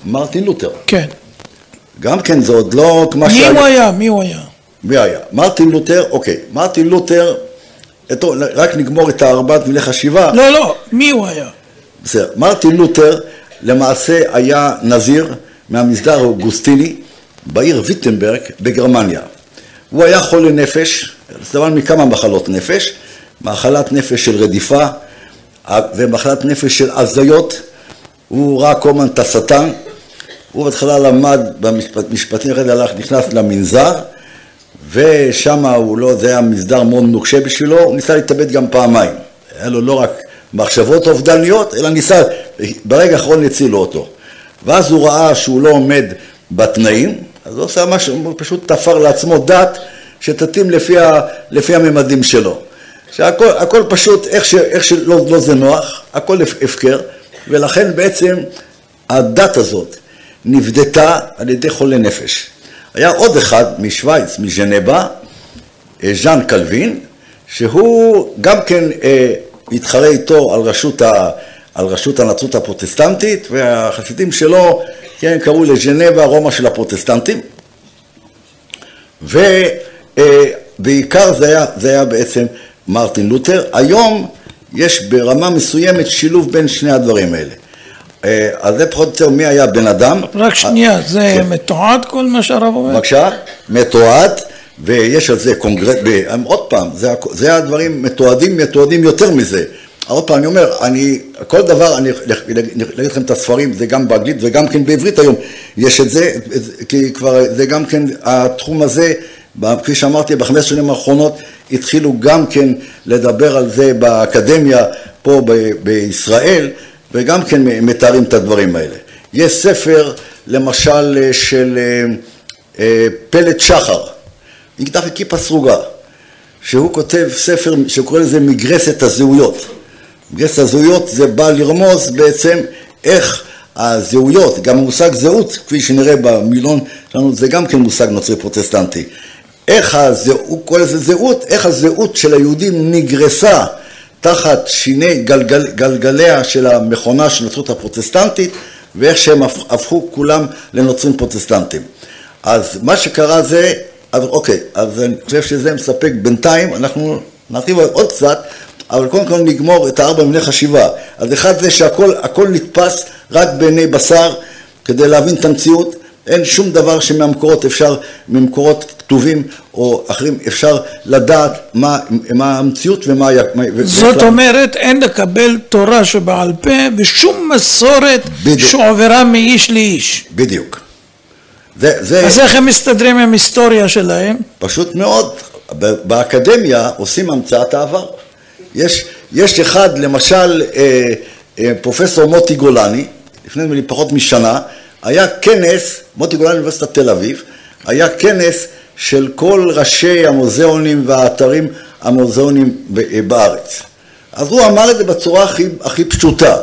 מרטין לותר. כן. גם כן זה עוד לא... מי הוא היה? מי הוא היה? מי היה? מרטין לותר, אוקיי. מרטין לותר, אתו, רק נגמור את ארבעת מילי חשיבה. לא, לא, מי הוא היה? בסדר. מרטין לותר למעשה היה נזיר מהמסדר האוגוסטיני בעיר ויטנברג בגרמניה. הוא היה חולה נפש, סבל מכמה מחלות נפש, מחלת נפש של רדיפה ומחלת נפש של הזיות. הוא ראה כל הזמן את השטן. הוא בהתחלה למד במשפטים, אחרי זה הלך, נכנס למנזר, ושם הוא לא, זה היה מסדר מאוד נוקשה בשבילו, הוא ניסה להתאבד גם פעמיים. היה לו לא רק מחשבות אובדניות, אלא ניסה, ברגע האחרון הצילו אותו. ואז הוא ראה שהוא לא עומד בתנאים, אז הוא עושה משהו, הוא פשוט תפר לעצמו דת שתתאים לפי, ה, לפי הממדים שלו. שהכל הכל פשוט, איך, ש, איך שלא לא זה נוח, הכל הפקר, ולכן בעצם הדת הזאת נבדתה על ידי חולי נפש. היה עוד אחד משוויץ, מז'נבה, ז'אן קלווין, שהוא גם כן אה, התחרה איתו על רשות, ה, על רשות הנצרות הפרוטסטנטית, והחסידים שלו כן, קראו לז'נבה רומא של הפרוטסטנטים, ובעיקר זה היה, זה היה בעצם מרטין לותר. היום יש ברמה מסוימת שילוב בין שני הדברים האלה. אז זה פחות יותר מי היה בן אדם. רק שנייה, זה מתועד כל מה שהרב אומר? בבקשה, מתועד, ויש על זה קונגרס, עוד פעם, זה, זה הדברים מתועדים, מתועדים יותר מזה. עוד פעם, אני אומר, אני, כל דבר, אני אגיד לכם את הספרים, זה גם באנגלית וגם כן בעברית היום, יש את זה, כי כבר זה גם כן, התחום הזה, כפי שאמרתי, בחמש שנים האחרונות, התחילו גם כן לדבר על זה באקדמיה פה ב- בישראל, וגם כן מתארים את הדברים האלה. יש ספר, למשל, של פלט שחר, נקרא כיפה סרוגה, שהוא כותב ספר שקורא לזה מגרסת הזהויות. מגרסת הזהויות זה בא לרמוז בעצם איך הזהויות, גם המושג זהות, כפי שנראה במילון שלנו, זה גם כן מושג נוצרי פרוטסטנטי. איך הזהות, הוא קורא לזה זהות, איך הזהות של היהודים נגרסה תחת שיני גלגל, גלגליה של המכונה של הנצרות הפרוטסטנטית, ואיך שהם הפכו כולם לנוצרים פרוטסטנטים. אז מה שקרה זה, אז אוקיי, אז אני חושב שזה מספק בינתיים, אנחנו נרחיב עוד קצת, אבל קודם כל נגמור את הארבע מיני חשיבה. אז אחד זה שהכל הכל נתפס רק בעיני בשר, כדי להבין את המציאות, אין שום דבר שמהמקורות אפשר, ממקורות כתובים או אחרים, אפשר לדעת מה, מה המציאות ומה... זאת אומרת, אין לקבל תורה שבעל פה ושום מסורת שעוברה מאיש לאיש. בדיוק. זה, זה... אז איך הם מסתדרים עם היסטוריה שלהם? פשוט מאוד. באקדמיה עושים המצאת העבר. יש, יש אחד, למשל, אה, אה, פרופסור מוטי גולני, לפני לי פחות משנה, היה כנס, מוטי גולני באוניברסיטת תל אביב, היה כנס של כל ראשי המוזיאונים והאתרים המוזיאונים בארץ. אז הוא אמר את זה בצורה הכי, הכי פשוטה.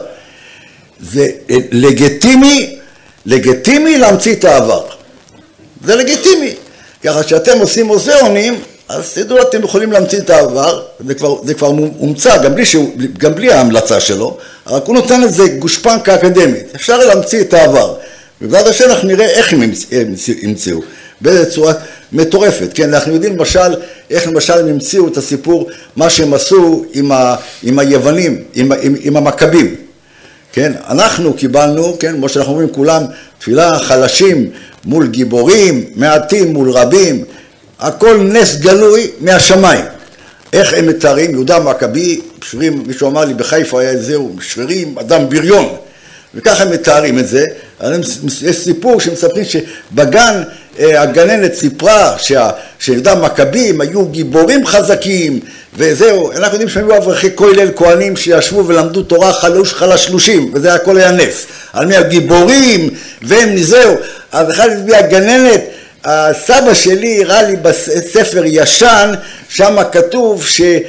זה לגיטימי, לגיטימי להמציא את העבר. זה לגיטימי. ככה שאתם עושים מוזיאונים, אז תדעו, אתם יכולים להמציא את העבר, זה כבר, זה כבר מומצא, גם בלי, שהוא, גם בלי ההמלצה שלו, רק הוא נותן את זה גושפנקה אקדמית. אפשר להמציא את העבר. ובעד השם אנחנו נראה איך הם המציאו, באיזו צורה מטורפת. כן, אנחנו יודעים למשל, איך למשל הם המציאו את הסיפור, מה שהם עשו עם, ה, עם היוונים, עם, עם, עם המכבים. כן, אנחנו קיבלנו, כן, כמו שאנחנו אומרים כולם, תפילה חלשים מול גיבורים, מעטים מול רבים, הכל נס גלוי מהשמיים. איך הם מתארים, יהודה מכבי, שרירים, מישהו אמר לי בחיפה היה איזהו, שרירים, אדם בריון. וככה הם מתארים את זה. יש סיפור שמספרים שבגן הגננת סיפרה שיהודה מכבים היו גיבורים חזקים, וזהו, אנחנו יודעים שהם היו אברכי כולל כהנים שישבו ולמדו תורה חלוש חלשלושים, וזה הכל היה נס. על מי הגיבורים, והם נזהו. אז אחד הסביר הגננת, הסבא שלי הראה לי בספר ישן, שם כתוב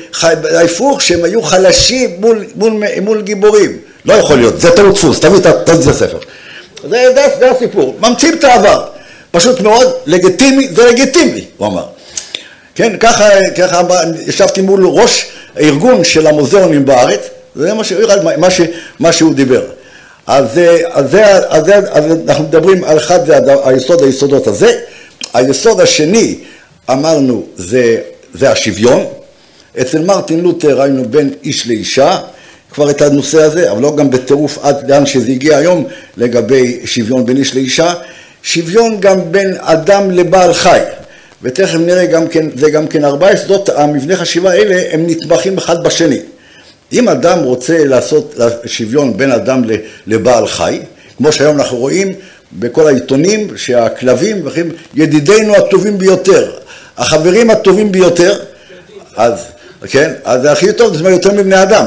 שההפוך שהם היו חלשים מול, מול, מול גיבורים. לא יכול להיות, זה טעות דפוס, תביא את הספר. זה, זה, זה הסיפור, ממציאים את העבר. פשוט מאוד, לגיטימי, זה לגיטימי, הוא אמר. כן, ככה, ככה ישבתי מול ראש הארגון של המוזיאונים בארץ, זה מה, ש, מה, ש, מה שהוא דיבר. אז, אז, זה, אז, זה, אז אנחנו מדברים על אחד, זה היסוד היסודות הזה. היסוד השני, אמרנו, זה, זה השוויון. אצל מרטין לותר ראינו בין איש לאישה, כבר את הנושא הזה, אבל לא גם בטירוף עד לאן שזה הגיע היום לגבי שוויון בין איש לאישה, שוויון גם בין אדם לבעל חי. ותכף נראה גם כן, זה גם כן ארבעה יסודות, המבנה חשיבה האלה הם נתמכים אחד בשני. אם אדם רוצה לעשות שוויון בין אדם לבעל חי, כמו שהיום אנחנו רואים בכל העיתונים שהכלבים, ידידינו הטובים ביותר, החברים הטובים ביותר, אז, כן, אז זה הכי טוב, זאת אומרת יותר מבני אדם.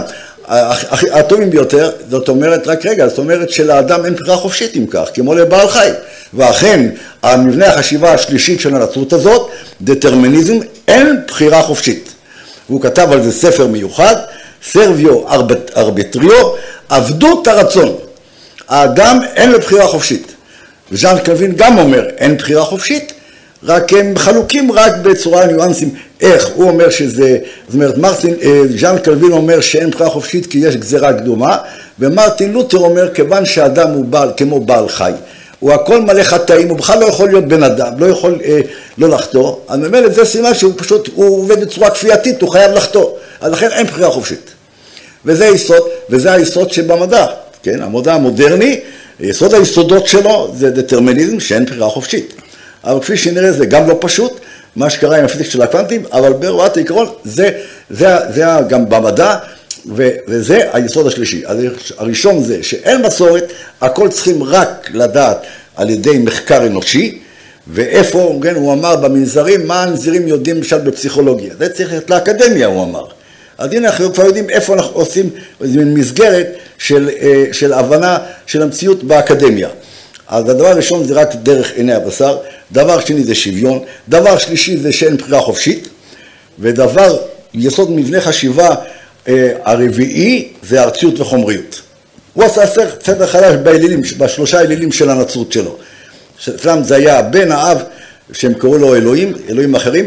הטובים ביותר, זאת אומרת, רק רגע, זאת אומרת שלאדם אין בחירה חופשית אם כך, כמו לבעל חי. ואכן, המבנה החשיבה השלישית של הנצרות הזאת, דטרמיניזם, אין בחירה חופשית. הוא כתב על זה ספר מיוחד, סרביו ארביטריו, עבדות הרצון. האדם אין לו בחירה חופשית. וז'אן קלווין גם אומר, אין בחירה חופשית, רק הם חלוקים רק בצורה ניואנסים. איך? הוא אומר שזה, זאת אומרת, מרטין, ז'אן קלווין אומר שאין בחירה חופשית כי יש גזירה קדומה, ומרטין לותר אומר, כיוון שהאדם הוא בעל, כמו בעל חי, הוא הכל מלא חטאים, הוא בכלל לא יכול להיות בן אדם, לא יכול אה, לא לחטוא, אני אומר, זה סימן שהוא פשוט, הוא עובד בצורה כפייתית, הוא חייב לחטוא, אז לכן אין בחירה חופשית. וזה היסוד, וזה היסוד שבמדע, כן? המדע המודרני, יסוד היסודות שלו זה דטרמיניזם שאין בחירה חופשית. אבל כפי שנראה זה גם לא פשוט, מה שקרה עם הפיזיקה של הקוונטים, אבל ברמת העיקרון זה, זה, זה גם במדע, ו, וזה היסוד השלישי. הראשון זה שאין מסורת, הכל צריכים רק לדעת על ידי מחקר אנושי, ואיפה, כן, הוא אמר במנזרים, מה הנזירים יודעים למשל בפסיכולוגיה. זה צריך להיות לאקדמיה, הוא אמר. אז הנה אנחנו כבר יודעים איפה אנחנו עושים מסגרת של, של הבנה של המציאות באקדמיה. אז הדבר הראשון זה רק דרך עיני הבשר, דבר שני זה שוויון, דבר שלישי זה שאין בחירה חופשית, ודבר, יסוד מבנה חשיבה אה, הרביעי זה ארציות וחומריות. הוא עשה סדר חדש באלילים, בשלושה אלילים של הנצרות שלו. אצלם זה היה בן האב, שהם קראו לו אלוהים, אלוהים אחרים,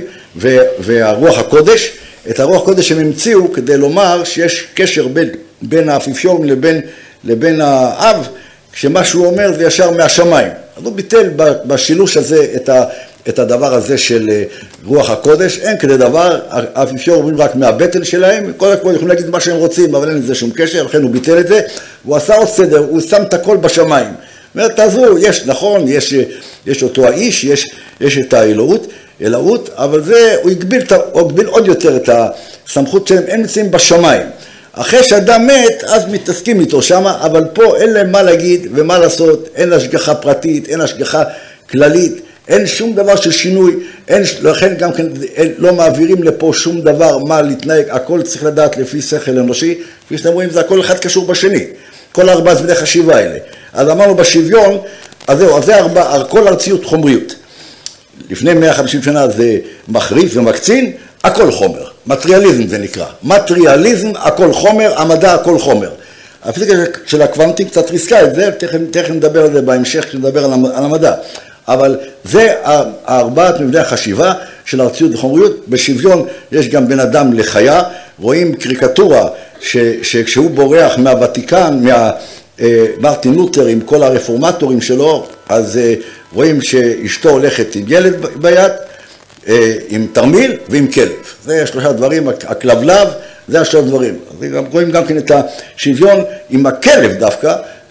והרוח הקודש. את הרוח הקודש הם המציאו כדי לומר שיש קשר בין, בין האפיפיור לבין, לבין האב, כשמה שהוא אומר זה ישר מהשמיים. אז הוא ביטל בשילוש הזה את, ה, את הדבר הזה של רוח הקודש. אין כדי דבר, האפיפיור אומרים רק מהבטן שלהם, כל הכבוד יכולים להגיד מה שהם רוצים, אבל אין לזה שום קשר, לכן הוא ביטל את זה. הוא עשה עוד סדר, הוא שם את הכל בשמיים. אומרת, תעזרו, יש, נכון, יש, יש אותו האיש, יש, יש את האלוהות, אלוהות, אבל זה, הוא הגביל, הוא הגביל עוד יותר את הסמכות שלהם, הם נמצאים בשמיים. אחרי שאדם מת, אז מתעסקים איתו שמה, אבל פה אין להם מה להגיד ומה לעשות, אין השגחה פרטית, אין השגחה כללית, אין שום דבר של שינוי, אין, לכן גם כן אין, לא מעבירים לפה שום דבר מה להתנהג, הכל צריך לדעת לפי שכל אנושי, כפי שאתם רואים, זה הכל אחד קשור בשני, כל ארבעה זמני חשיבה האלה. אז אמרנו בשוויון, אז זהו, אז זה ארבע, כל ארציות חומריות. לפני מאה וחמישים שנה זה מחריף ומקצין, הכל חומר. מטריאליזם זה נקרא. מטריאליזם, הכל חומר, המדע, הכל חומר. הפיזיקה של הקוונטים קצת ריסקה את זה, תכף נדבר על זה בהמשך כשנדבר על המדע. אבל זה הארבעת מבני החשיבה של ארציות וחומריות. בשוויון יש גם בין אדם לחיה. רואים קריקטורה שכשהוא בורח מהוותיקן, מה... מרטין לותר עם כל הרפורמטורים שלו, אז רואים שאשתו הולכת עם ילד ביד, עם תרמיל ועם כלב. זה שלושה דברים, הכלבלב, זה השלושה דברים. רואים גם כן את השוויון עם הכלב דווקא,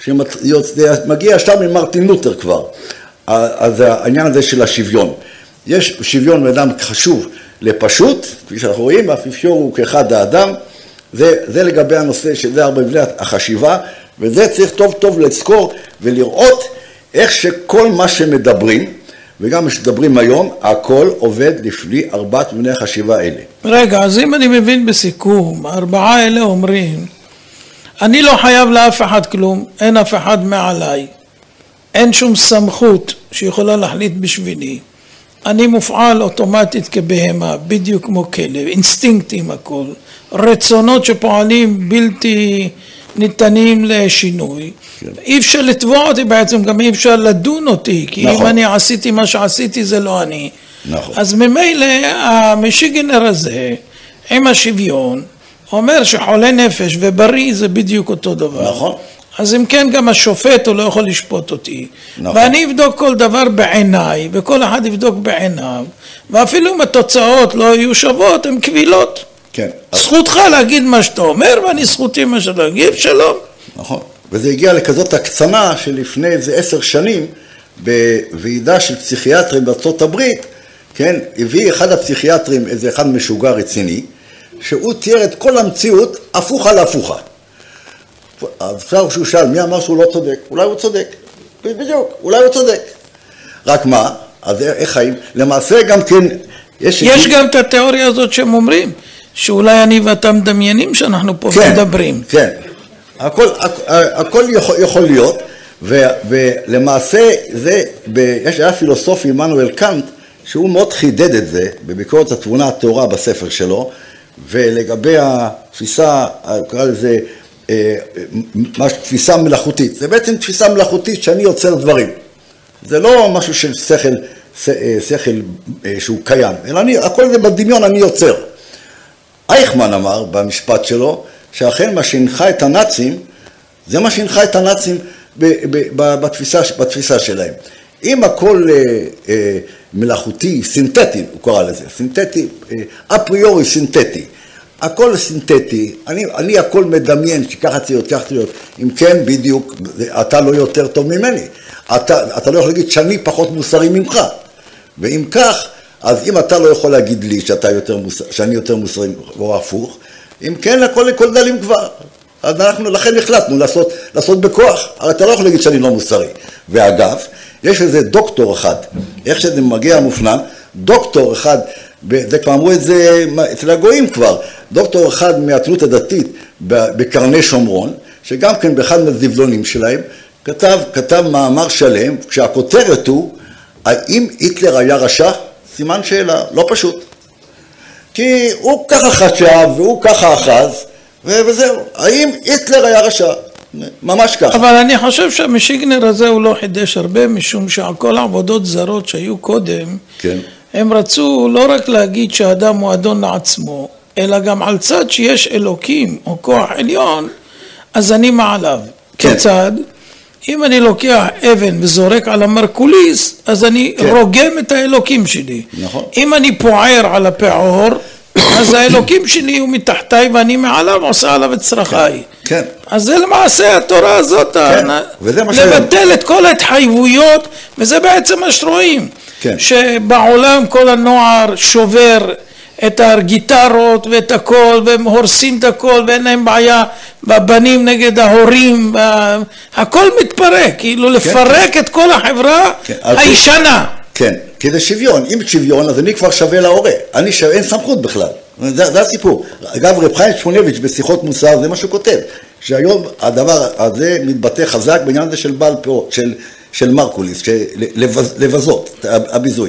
שמגיע שם ממרטין לותר כבר. אז העניין הזה של השוויון. יש שוויון מאדם חשוב לפשוט, כפי שאנחנו רואים, האפיפיור הוא כאחד האדם, זה, זה לגבי הנושא שזה הרבה מבני החשיבה, וזה צריך טוב טוב לזכור ולראות איך שכל מה שמדברים, וגם מה שמדברים היום, הכל עובד לפי ארבעת מבני החשיבה האלה. רגע, אז אם אני מבין בסיכום, הארבעה האלה אומרים, אני לא חייב לאף אחד כלום, אין אף אחד מעליי, אין שום סמכות שיכולה להחליט בשבילי, אני מופעל אוטומטית כבהמה, בדיוק כמו כלב, אינסטינקטים הכל, רצונות שפועלים בלתי ניתנים לשינוי. כן. אי אפשר לתבוע אותי בעצם, גם אי אפשר לדון אותי, כי נכון. אם אני עשיתי מה שעשיתי זה לא אני. נכון. אז ממילא המשיגנר הזה, עם השוויון, אומר שחולה נפש ובריא זה בדיוק אותו דבר. נכון. אז אם כן גם השופט הוא לא יכול לשפוט אותי. נכון. ואני אבדוק כל דבר בעיניי, וכל אחד יבדוק בעיניו, ואפילו אם התוצאות לא יהיו שוות, הן קבילות. כן. זכותך להגיד מה שאתה אומר, ואני זכותי מה שאתה להגיד, שלום. נכון. וזה הגיע לכזאת הקצנה שלפני איזה עשר שנים, בוועידה של פסיכיאטרים בארצות הברית, כן, הביא אחד הפסיכיאטרים, איזה אחד משוגע רציני, שהוא תיאר את כל המציאות הפוכה להפוכה. אז עכשיו שהוא שאל, מי אמר שהוא לא צודק? אולי הוא צודק. בדיוק, אולי הוא צודק. רק מה? אז איך חיים? למעשה גם כן... יש, יש גם את התיאוריה הזאת שהם אומרים, שאולי אני ואתה מדמיינים שאנחנו פה כן, מדברים. כן, הכל, הכל יכול, יכול להיות, ו, ולמעשה זה, ב, יש היה פילוסוף עמנואל קאנט, שהוא מאוד חידד את זה, בביקורת התבונה הטהורה בספר שלו, ולגבי התפיסה, קרא לזה, תפיסה מלאכותית. זה בעצם תפיסה מלאכותית שאני יוצר דברים. זה לא משהו של שכל, שכל שהוא קיים, אלא אני, הכל זה בדמיון אני יוצר. אייכמן אמר במשפט שלו, שאכן מה שהנחה את הנאצים, זה מה שהנחה את הנאצים בתפיסה, בתפיסה שלהם. אם הכל מלאכותי, סינתטי, הוא קורא לזה, סינתטי, אפריורי סינתטי. הכל סינתטי, אני, אני הכל מדמיין שככה צריך להיות, ככה צריך להיות. אם כן, בדיוק, אתה לא יותר טוב ממני. אתה, אתה לא יכול להגיד שאני פחות מוסרי ממך. ואם כך, אז אם אתה לא יכול להגיד לי שאתה יותר מוסר, שאני יותר מוסרי או הפוך, אם כן, הכל לכל דלים כבר. אז אנחנו לכן החלטנו לעשות, לעשות בכוח. אבל אתה לא יכול להגיד שאני לא מוסרי. ואגב, יש איזה דוקטור אחד, איך שזה מגיע מופנם, דוקטור אחד, זה כבר אמרו את זה אצל הגויים כבר, דוקטור אחד מהתלות הדתית בקרני שומרון, שגם כן באחד מהזבלונים שלהם, כתב, כתב מאמר שלם, כשהכותרת הוא, האם היטלר היה רשע? סימן שאלה, לא פשוט. כי הוא ככה חשב והוא ככה אחז, וזהו, האם היטלר היה רשע? ממש ככה. אבל אני חושב שהמשיגנר הזה הוא לא חידש הרבה, משום שכל העבודות זרות שהיו קודם, כן. הם רצו לא רק להגיד שהאדם הוא אדון לעצמו, אלא גם על צד שיש אלוקים או כוח עליון, אז אני מעליו. כן. כצד? אם אני לוקח אבן וזורק על המרקוליס, אז אני כן. רוגם את האלוקים שלי. נכון. אם אני פוער על הפעור, אז האלוקים שלי הוא מתחתיי ואני מעליו עושה עליו את צרכיי. כן. אז זה למעשה התורה הזאת, כן. לבטל את כל ההתחייבויות, וזה בעצם מה שרואים. כן. שבעולם כל הנוער שובר את הגיטרות ואת הכל, והם הורסים את הכל, ואין להם בעיה בבנים נגד ההורים, הכל מתפרק, כאילו לפרק כן. את כל החברה כן. הישנה. כן, כי זה שוויון, אם שוויון אז אני כבר שווה להורה, אני שווה, אין סמכות בכלל, זה, זה הסיפור. אגב, רב חיים שמואלביץ' בשיחות מוסר, זה מה שהוא כותב, שהיום הדבר הזה מתבטא חזק בעניין הזה של בעל פה, של, של מרקוליס, של לבז, לבזות, הביזוי.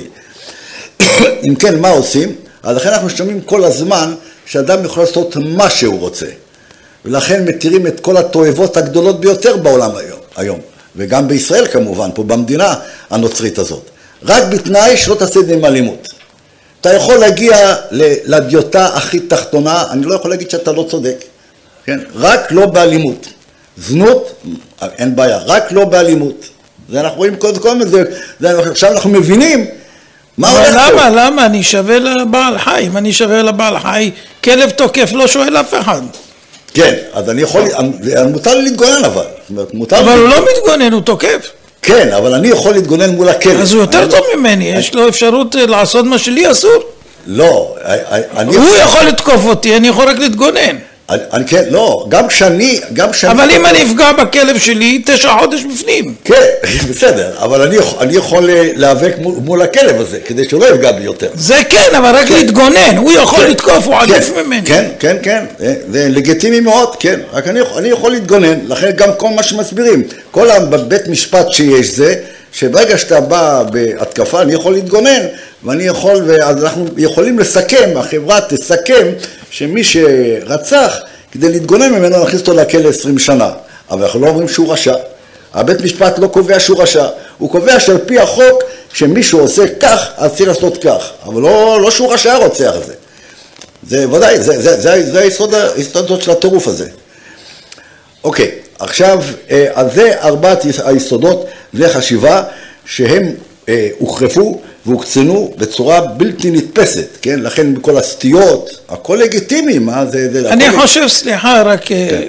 אם כן, מה עושים? אז לכן אנחנו שומעים כל הזמן שאדם יכול לעשות מה שהוא רוצה, ולכן מתירים את כל התועבות הגדולות ביותר בעולם היום, היום. וגם בישראל כמובן, פה במדינה הנוצרית הזאת. רק בתנאי שלא תעשה את זה עם אלימות. אתה יכול להגיע לדיוטה הכי תחתונה, אני לא יכול להגיד שאתה לא צודק, כן? רק לא באלימות. זנות, אין בעיה, רק לא באלימות. זה אנחנו רואים קודם כל, זה, זה, עכשיו אנחנו מבינים מה הולך פה. למה, למה? אני שווה לבעל חי, אם אני שווה לבעל חי, כלב תוקף לא שואל אף אחד. כן, אז אני יכול, מותר לי להתגונן אבל. אבל הוא לא מתגונן, הוא תוקף. כן, אבל אני יכול להתגונן מול הכלב. אז הוא יותר טוב ממני, יש לו אפשרות לעשות מה שלי אסור. לא, אני... הוא יכול לתקוף אותי, אני יכול רק להתגונן. אני כן, לא, גם כשאני, גם כשאני... אבל אם אני אפגע בכלב שלי, תשע חודש בפנים. כן, בסדר, אבל אני יכול להיאבק מול הכלב הזה, כדי שהוא לא יפגע בי יותר. זה כן, אבל רק להתגונן, הוא יכול לתקוף, הוא עדיף ממני. כן, כן, כן, זה לגיטימי מאוד, כן, רק אני יכול להתגונן, לכן גם כל מה שמסבירים, כל הבית משפט שיש זה, שברגע שאתה בא בהתקפה, אני יכול להתגונן, ואני יכול, ואז אנחנו יכולים לסכם, החברה תסכם, שמי שרצח, כדי להתגונן ממנו, נכניס אותו לכלא עשרים שנה. אבל אנחנו לא אומרים שהוא רשע. הבית משפט לא קובע שהוא רשע. הוא קובע שעל פי החוק, כשמישהו עושה כך, אז צריך לעשות כך. אבל לא, לא שהוא רשע רוצח הזה. זה ודאי, זה, זה, זה, זה היסוד, היסוד של הטירוף הזה. אוקיי, עכשיו, אז זה ארבעת היסודות, זה חשיבה שהם הוחרפו והוקצנו בצורה בלתי נתפסת, כן? לכן בכל הסטיות, הכל לגיטימי, מה זה... זה אני הכל... חושב, סליחה, רק כן.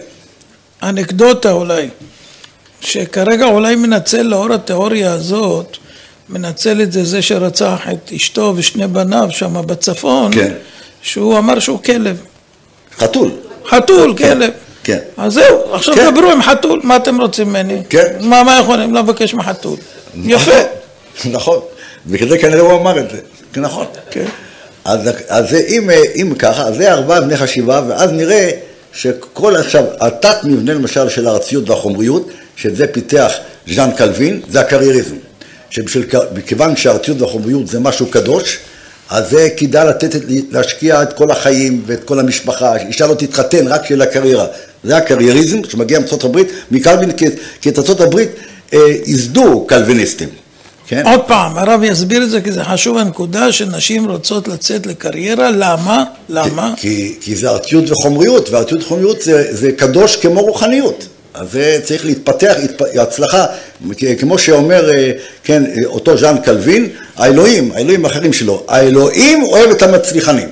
אנקדוטה אולי, שכרגע אולי מנצל לאור התיאוריה הזאת, מנצל את זה זה שרצח את אשתו ושני בניו שם בצפון, כן. שהוא אמר שהוא כלב. חתול. חתול, כן. כלב. כן. אז זהו, עכשיו כן. דברו עם חתול, מה אתם רוצים ממני? כן. מה, מה יכולים לבקש מחתול? יפה. נכון, וכדי כנראה הוא אמר את זה, נכון. כן. אז, אז אם, אם ככה, אז זה ארבעה בני חשיבה, ואז נראה שכל עכשיו, התת מבנה למשל של הארציות והחומריות, שזה פיתח ז'אן קלווין, זה הקרייריזם. שבכיוון שהארציות והחומריות זה משהו קדוש, אז זה כדאי לתת, להשקיע את כל החיים ואת כל המשפחה, אישה לא תתחתן רק של הקריירה. זה הקרייריזם שמגיע מארצות הברית, מקלווין, כי את ארצות הברית אה, יזדו קלוויניסטים. כן? עוד פעם, הרב יסביר את זה, כי זה חשוב הנקודה שנשים רוצות לצאת לקריירה, למה? למה? כי, כי זה ארציות וחומריות, וארציות וחומריות זה, זה קדוש כמו רוחניות. אז זה צריך להתפתח, הצלחה, כמו שאומר, כן, אותו ז'אן קלווין, האלוהים, האלוהים האחרים שלו, האלוהים אוהב את המצליחנים.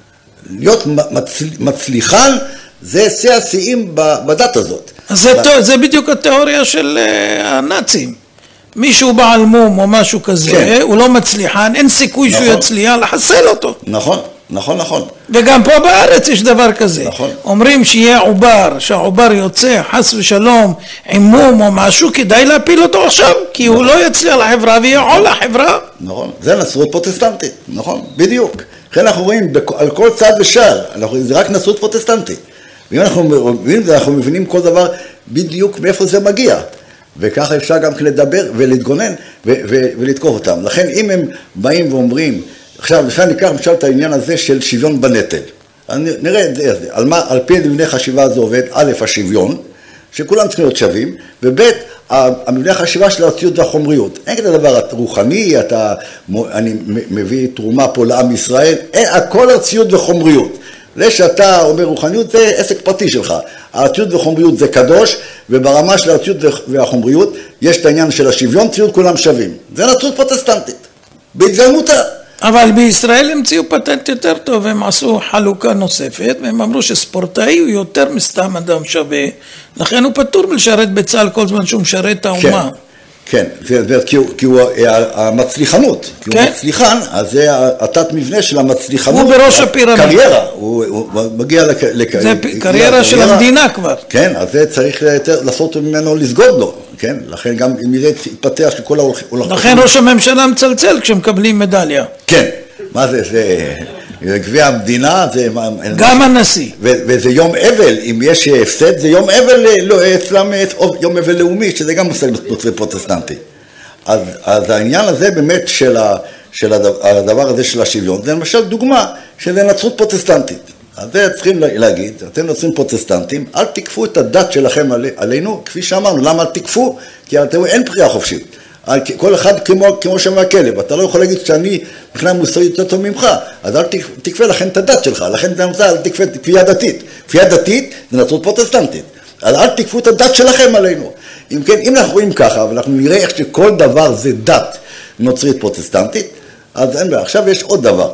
להיות מצל, מצליחן, זה שיא השיאים בדת הזאת. אז זה, ו... זה בדיוק התיאוריה של הנאצים. מישהו בעל מום או משהו כזה, כן. הוא לא מצליחן, אין סיכוי נכון. שהוא יצליח לחסל אותו. נכון, נכון, נכון. וגם פה בארץ יש דבר כזה. נכון. אומרים שיהיה עובר, שהעובר יוצא חס ושלום עם מום או משהו, כדאי להפיל אותו עכשיו, כי נכון. הוא לא יצליח לחברה ויהיה עול לחברה. נכון, זה נצרות פרוטסטנטית, נכון, בדיוק. לכן אנחנו רואים על כל צד ושער, זה רק נצרות פרוטסטנטית. ואם אנחנו מבינים זה, אנחנו מבינים כל דבר בדיוק מאיפה זה מגיע. וככה אפשר גם לדבר ולהתגונן ו- ו- ולתקוף אותם. לכן אם הם באים ואומרים, עכשיו לכן ניקח למשל את העניין הזה של שוויון בנטל. נראה את זה, על, מה, על פי מבנה חשיבה הזה עובד, א', השוויון, שכולם צריכים להיות שווים, וב', המבנה החשיבה של הארציות והחומריות. אין כזה דבר רוחני, אתה, אני מביא תרומה פה לעם ישראל, אין, הכל ארציות וחומריות. זה שאתה אומר רוחניות זה עסק פרטי שלך. הארציות וחומריות זה קדוש, וברמה של הארציות והחומריות יש את העניין של השוויון, ציות כולם שווים. זה נצרות פרוטסטנטית, בהתגלמותה. אבל בישראל המציאו פטנט יותר טוב, הם עשו חלוקה נוספת, והם אמרו שספורטאי הוא יותר מסתם אדם שווה, לכן הוא פטור מלשרת בצה"ל כל זמן שהוא משרת את האומה. כן, כן, כי הוא, כי הוא המצליחנות, כי כן? הוא מצליחן, אז זה התת מבנה של המצליחנות. הוא בראש הפירמידה. קריירה, הוא, הוא מגיע לק... לק... זה קריירה קריירה של המדינה כבר. כן, אז זה צריך לעשות ממנו לסגוד לו, כן, לכן גם אם זה יתפתח שכל ההולכים. לכן ראש הממשלה מצלצל כשמקבלים מדליה. כן, מה זה, זה... גביע המדינה זה... גם הנשיא. וזה יום אבל, אם יש הפסד, זה יום אבל, לא, אצלם יום אבל לאומי, שזה גם מושג נוצרי פרוטסטנטי. אז, אז העניין הזה באמת של, ה, של הדבר הזה של השוויון, זה למשל דוגמה שזה נצרות פרוטסטנטית. אז זה צריכים להגיד, אתם נוצרים פרוטסטנטים, אל תקפו את הדת שלכם עלינו, כפי שאמרנו, למה אל תקפו? כי אתם, אין בחירה חופשית. כל אחד כמו, כמו שם הכלב, אתה לא יכול להגיד שאני מבחינה מוסרית יותר טוב ממך, אז אל תקפה לכם את הדת שלך, לכן זה נמצא, אל תקפה כפייה דתית. כפייה דתית זה נצרות פרוטסטנטית, אז אל תקפו את הדת שלכם עלינו. אם כן, אם אנחנו רואים ככה, ואנחנו נראה איך שכל דבר זה דת נוצרית פרוטסטנטית, אז אין בעיה. עכשיו יש עוד דבר.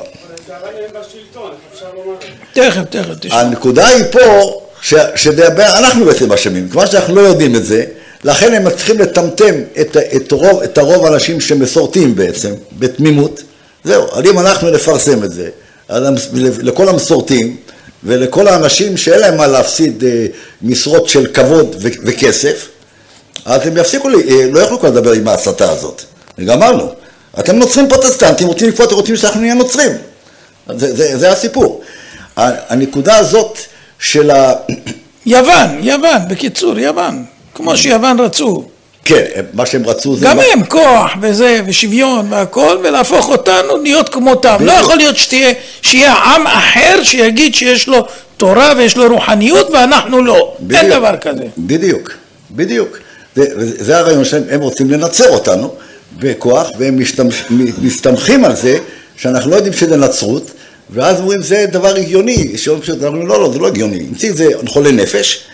תכף, תכף, תשמע. הנקודה היא פה, שאנחנו בעצם אשמים, כיוון שאנחנו לא יודעים את זה, לכן הם צריכים לטמטם את, את, רוב, את הרוב האנשים שמסורתיים בעצם, בתמימות. זהו, אז אם אנחנו נפרסם את זה, לכל המסורתיים ולכל האנשים שאין להם מה להפסיד משרות של כבוד ו- וכסף, אז הם יפסיקו, לי, לא יכולו כבר לדבר עם ההסתה הזאת. גמרנו. אתם נוצרים פרוטסטנטים, רוצים לפחות, רוצים שאנחנו נהיה נוצרים. זה, זה, זה הסיפור. הנקודה הזאת של ה... יוון, יוון, בקיצור, יוון. כמו שיוון רצו. כן, מה שהם רצו זה... גם מה... הם כוח וזה, ושוויון והכל, ולהפוך אותנו להיות כמותם. בדיוק. לא יכול להיות שתהיה, שיהיה עם אחר שיגיד שיש לו תורה ויש לו רוחניות ואנחנו לא. בדיוק, אין דבר כזה. בדיוק, בדיוק. זה, זה הרעיון שהם רוצים לנצר אותנו בכוח, והם משתמש, מסתמכים על זה שאנחנו לא יודעים שזה נצרות, ואז אומרים זה דבר הגיוני, שאומרים פשוט, אומרים לא, לא, זה לא הגיוני. נמציא את זה חולה נפש,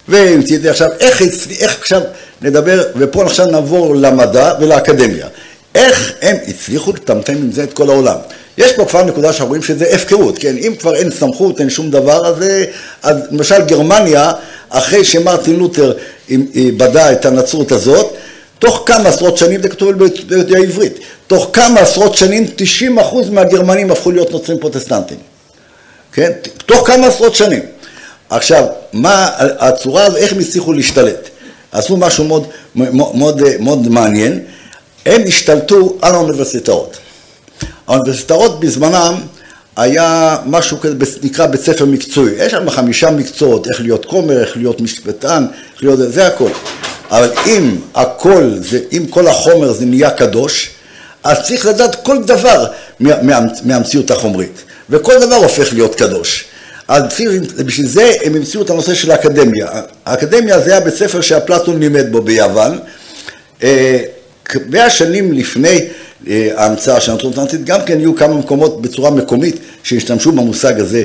והמציא את זה עכשיו, איך, איך עכשיו נדבר, ופה עכשיו נעבור למדע ולאקדמיה. איך הם הצליחו לטמטם עם זה את כל העולם? יש פה כבר נקודה שאנחנו רואים שזה הפקרות, כן? אם כבר אין סמכות, אין שום דבר, אז, אז למשל גרמניה, אחרי שמרטין לותר בדה את הנצרות הזאת, תוך כמה עשרות שנים, זה כתוב בעברית, תוך כמה עשרות שנים, תשעים אחוז מהגרמנים הפכו להיות נוצרים פרוטסטנטים. כן? תוך כמה עשרות שנים. עכשיו, מה הצורה הזו, איך הם הצליחו להשתלט? עשו משהו מאוד, מאוד, מאוד מעניין, הם השתלטו על האוניברסיטאות. האוניברסיטאות בזמנם היה משהו כזה, נקרא בית ספר מקצועי. יש שם חמישה מקצועות, איך להיות כומר, איך להיות משפטן, איך להיות, זה הכל. אבל אם הכל, זה, אם כל החומר זה נהיה קדוש, אז צריך לדעת כל דבר מה, מה, מהמציאות החומרית. וכל דבר הופך להיות קדוש. אז בשביל זה הם המציאו את הנושא של האקדמיה. האקדמיה זה היה בית ספר שאפלטון לימד בו ביוון. מאה שנים לפני ההמצאה של הנצרות פרוטסטנטית, גם כן יהיו כמה מקומות בצורה מקומית שהשתמשו במושג הזה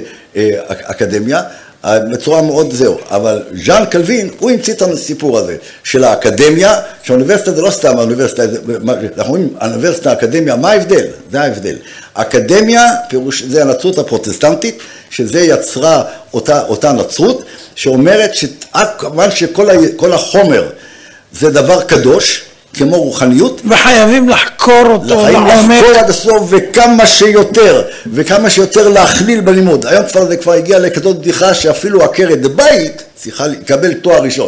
אקדמיה, בצורה מאוד זהו. אבל ז'אן קלווין, הוא המציא את הסיפור הזה של האקדמיה, שהאוניברסיטה זה לא סתם האוניברסיטה, אנחנו אומרים, האוניברסיטה, האקדמיה, מה ההבדל? זה ההבדל. אקדמיה, פירוש, זה הנצרות הפרוטסטנטית, שזה יצרה אותה, אותה נצרות, שאומרת שכמובן שכל החומר זה דבר קדוש, כמו רוחניות. וחייבים לחקור אותו לעומק. חייבים לחקור עד הסוף וכמה שיותר, וכמה שיותר להכליל בלימוד. היום כבר זה כבר הגיע לכזאת בדיחה שאפילו עקרת בית צריכה לקבל תואר ראשון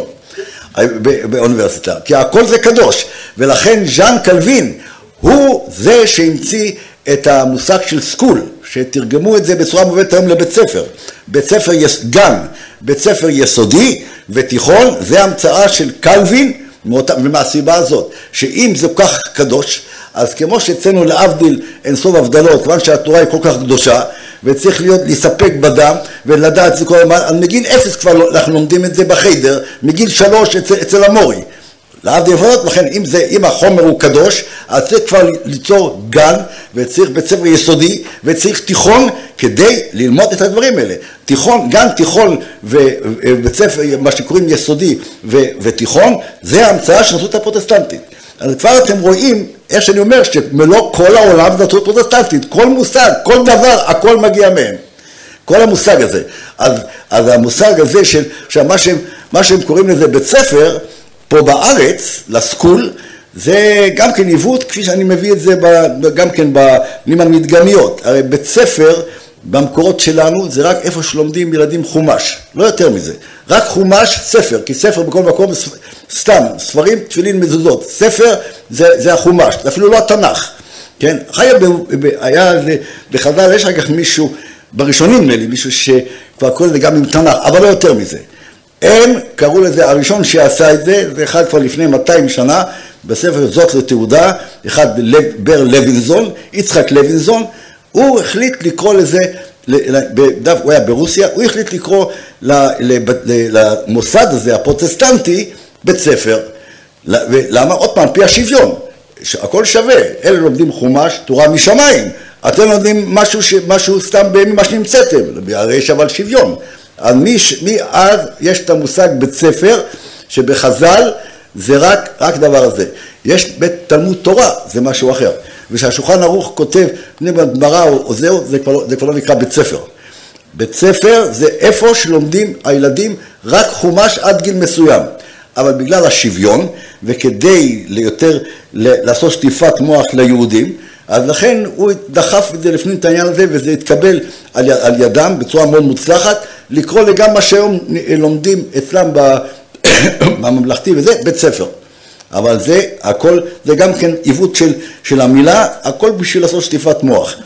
באוניברסיטה, כי הכל זה קדוש. ולכן ז'אן קלווין הוא זה שהמציא את המושג של סקול, שתרגמו את זה בצורה מובנת היום לבית ספר. בית ספר גן, בית ספר יסודי ותיכון, זה המצאה של קלווין, ומהסיבה הזאת, שאם זה כל כך קדוש, אז כמו שאצלנו להבדיל אין סוף הבדלות, כיוון שהתורה היא כל כך קדושה, וצריך להיות להספק בדם, ולדעת את זה כל הזמן, אז מגיל אפס כבר אנחנו לומדים את זה בחיידר, מגיל שלוש אצל, אצל המורי. להבדיל הבדלות, לכן אם, זה, אם החומר הוא קדוש, אז צריך כבר ליצור גן, וצריך בית ספר יסודי, וצריך תיכון, כדי ללמוד את הדברים האלה. תיכון, גן, תיכון ובית ספר, מה שקוראים יסודי ו, ותיכון, זה ההמצאה של הנצרות הפרוטסטנטית. אז כבר אתם רואים, איך שאני אומר, שמלוא כל העולם זה נצרות פרוטסטנטית, כל מושג, כל דבר, הכל מגיע מהם. כל המושג הזה. אז, אז המושג הזה של, שמה שהם, מה שהם קוראים לזה בית ספר, פה בארץ, לסקול, זה גם כן עיוות, כפי שאני מביא את זה גם כן בנים המדגמיות. הרי בית ספר, במקורות שלנו, זה רק איפה שלומדים ילדים חומש, לא יותר מזה. רק חומש, ספר, כי ספר בכל מקום, סתם, ספרים, תפילין, מזוזות. ספר זה, זה החומש, זה אפילו לא התנ"ך. כן? היה, היה בחז"ל, יש רק מישהו, בראשונים נראה לי, מישהו שכבר קורא לזה גם עם תנ"ך, אבל לא יותר מזה. הם קראו לזה, הראשון שעשה את זה, זה אחד כבר לפני מאתיים שנה, בספר זאת לתעודה, אחד בר לוינזון, יצחק לוינזון, הוא החליט לקרוא לזה, הוא היה ברוסיה, הוא החליט לקרוא למוסד הזה, הפרוטסטנטי, בית ספר. למה? עוד פעם, פי השוויון, הכל שווה, אלה לומדים חומש, תורה משמיים, אתם לומדים משהו, משהו סתם ממה שנמצאתם, הרי יש אבל שוויון. אז מאז יש את המושג בית ספר, שבחז"ל זה רק, רק דבר הזה. יש בית תלמוד תורה, זה משהו אחר. ושהשולחן ערוך כותב, פנים גמרא או זהו, זה כבר, זה כבר לא נקרא בית ספר. בית ספר זה איפה שלומדים הילדים רק חומש עד גיל מסוים. אבל בגלל השוויון, וכדי ליותר, לעשות שטיפת מוח ליהודים, אז לכן הוא דחף את זה לפנים את העניין הזה, וזה התקבל על, על ידם בצורה מאוד מוצלחת, לקרוא לגם מה שהיום לומדים אצלם בממלכתי וזה, בית ספר. אבל זה הכל, זה גם כן עיוות של, של המילה, הכל בשביל לעשות שטיפת מוח.